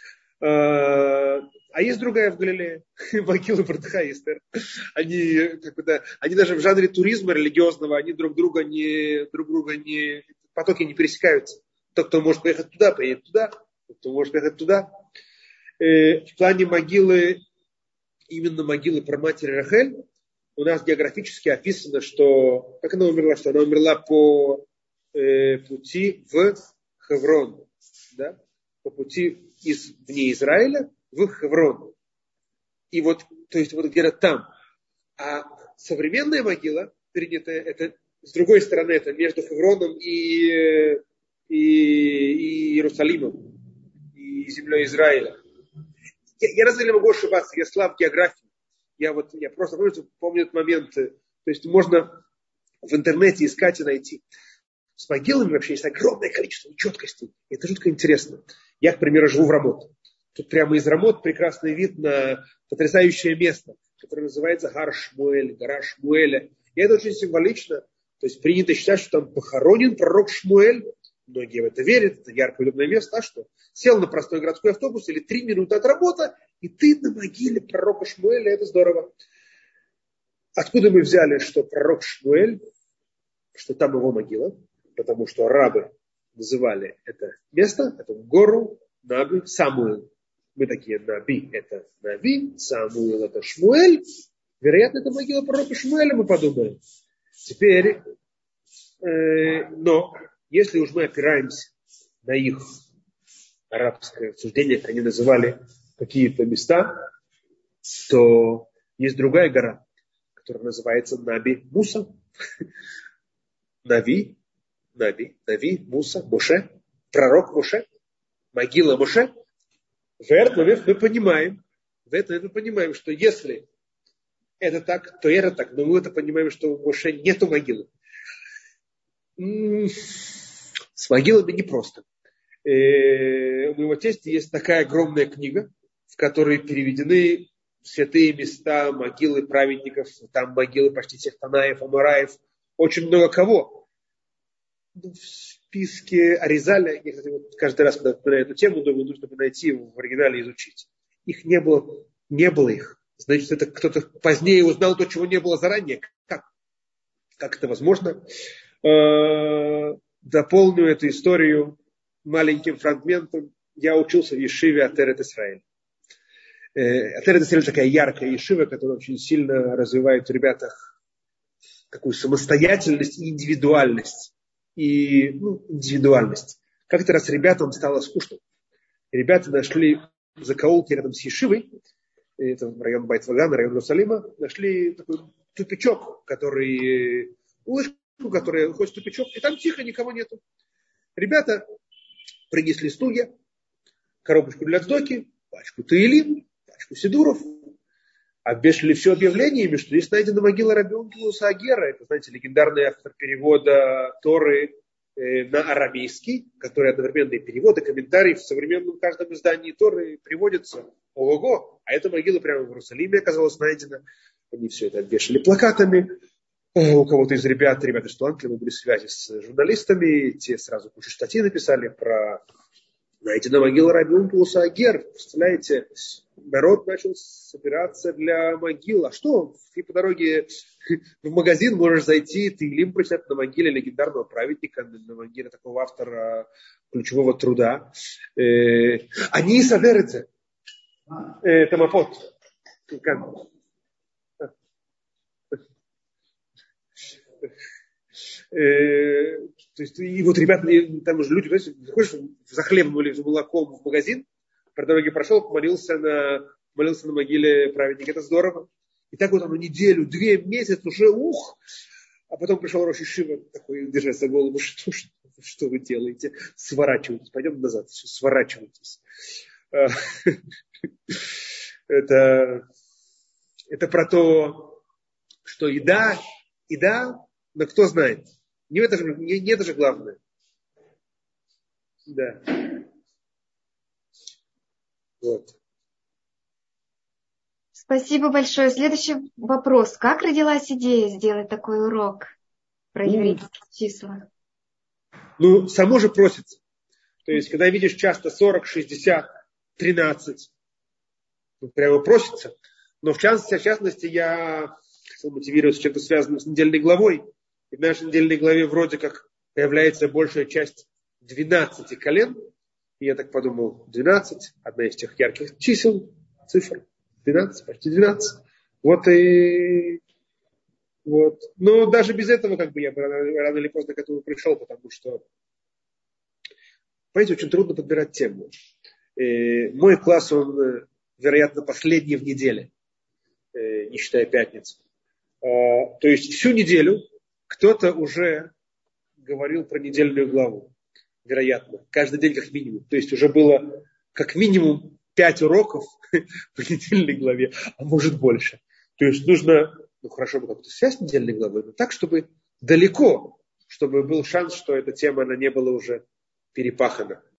А есть другая в Галилее, могила Мордехая и Эстер. Они, как бы, они даже в жанре туризма религиозного, они друг друга не, друг друга не, потоки не пересекаются. Тот, кто может поехать туда, поедет туда, тот, кто может поехать туда. В плане могилы, именно могилы про матери Рахель, у нас географически описано, что, как она умерла, что она умерла по э, пути в Хеврон, да? По пути из вне Израиля в Хеврон. И вот, то есть вот где-то там. А современная могила, принятая, это с другой стороны, это между Хевроном и, и, и Иерусалимом, и землей Израиля. Я, я разве не могу ошибаться, я слаб в географии. Я вот, я просто помню, помню этот момент. То есть можно в интернете искать и найти. С могилами вообще есть огромное количество нечеткостей. Это жутко интересно. Я, к примеру, живу в Рамот. Тут прямо из Рамот прекрасный вид на потрясающее место, которое называется Гар Шмуэль, гора Шмуэля. И это очень символично. То есть принято считать, что там похоронен пророк Шмуэль многие в это верят, это яркое удобное место, а что? Сел на простой городской автобус или три минуты от работы, и ты на могиле пророка Шмуэля, это здорово. Откуда мы взяли, что пророк Шмуэль, что там его могила? Потому что арабы называли это место, это гору Наби Самуил. Мы такие, Наби это Наби, Самуил это Шмуэль. Вероятно, это могила пророка Шмуэля, мы подумаем. Теперь, э, но если уж мы опираемся на их арабское суждение, как они называли какие-то места, то есть другая гора, которая называется Наби Муса. Нави, Наби, Нави, Муса, Моше, пророк Моше, могила Моше. В этот момент мы понимаем, в этот момент мы понимаем, что если это так, то это так, но мы это понимаем, что у Моше нету могилы. С могилами непросто. У моего тестя есть такая огромная книга, в которой переведены святые места, могилы праведников, там могилы почти всех Танаев, Амараев, очень много кого. В списке Аризаля, я, кстати, вот каждый раз, когда на эту тему, думаю, нужно бы найти в оригинале и изучить. Их не было, не было их. Значит, это кто-то позднее узнал то, чего не было заранее. Как? Как это возможно? Дополню эту историю маленьким фрагментом. Я учился в ешиве Атерет Исраэль. Атерет Исраэль такая яркая ешива, которая очень сильно развивает в ребятах такую самостоятельность и индивидуальность. И ну, индивидуальность. Как-то раз ребятам стало скучно. Ребята нашли закоулки рядом с ешивой, это район Байт-Вагана, район Иерусалима, нашли такой тупичок, который, улочку, которая выходит в тупичок, и там тихо, никого нету. Ребята принесли стулья, коробочку для цдоки, пачку таилим, пачку сидуров, обвешали все объявлениями, что здесь найдена могила раби Онкилуса Агера. Это, знаете, легендарный автор перевода Торы э, на арамейский, который одновременно и перевод, и комментарий в современном каждом издании Торы приводится. Ого-го! А эта могила прямо в Иерусалиме оказалась найдена. Они все это обвешали плакатами. У кого-то из ребят, ребята из Туанкина были связи с журналистами, те сразу кучу статей написали про найдена могила раби Онкилуса Агер. Представляете, народ начал собираться для могил. А что? Ты по дороге в магазин можешь зайти, ты лим прочитать на могиле легендарного праведника, на могиле такого автора ключевого труда. Они садерцы. Томофот. То есть, и вот ребята, там уже люди, заходишь за хлебом или за молоком в магазин, по дороге прошел, молился на, молился на могиле праведника. Это здорово. И так вот оно неделю, две, месяц, уже ух. А потом пришел Рош ешива такой, держась за голову, что, что, что вы делаете? Сворачивайтесь, пойдем назад, все, сворачивайтесь. Это, это про то, что еда, еда, но кто знает. Не это же, не, не это же главное. Да. Вот. Спасибо большое. Следующий вопрос. Как родилась идея сделать такой урок про еврейские числа? Ну, само же просится. То есть, когда видишь часто сорок, шестьдесят, тринадцать, ну, прямо просится. Но в частности, в частности я хотел мотивироваться чем-то связанным с недельной главой. И в нашей недельной главе вроде как появляется большая часть двенадцати колен. И я так подумал, двенадцать, одна из тех ярких чисел, цифр, двенадцать, почти двенадцать. Вот и вот. Но даже без этого как бы я бы рано или поздно к этому пришел, потому что, понимаете, очень трудно подбирать тему. И мой класс, он, вероятно, последний в неделе, не считая пятницы. То есть всю неделю кто-то уже говорил про недельную главу. Вероятно. Каждый день как минимум. То есть уже было как минимум пять уроков по недельной главе, а может больше. То есть нужно, ну хорошо бы какую-то связь с недельной главой, но так, чтобы далеко, чтобы был шанс, что эта тема, она не была уже перепахана.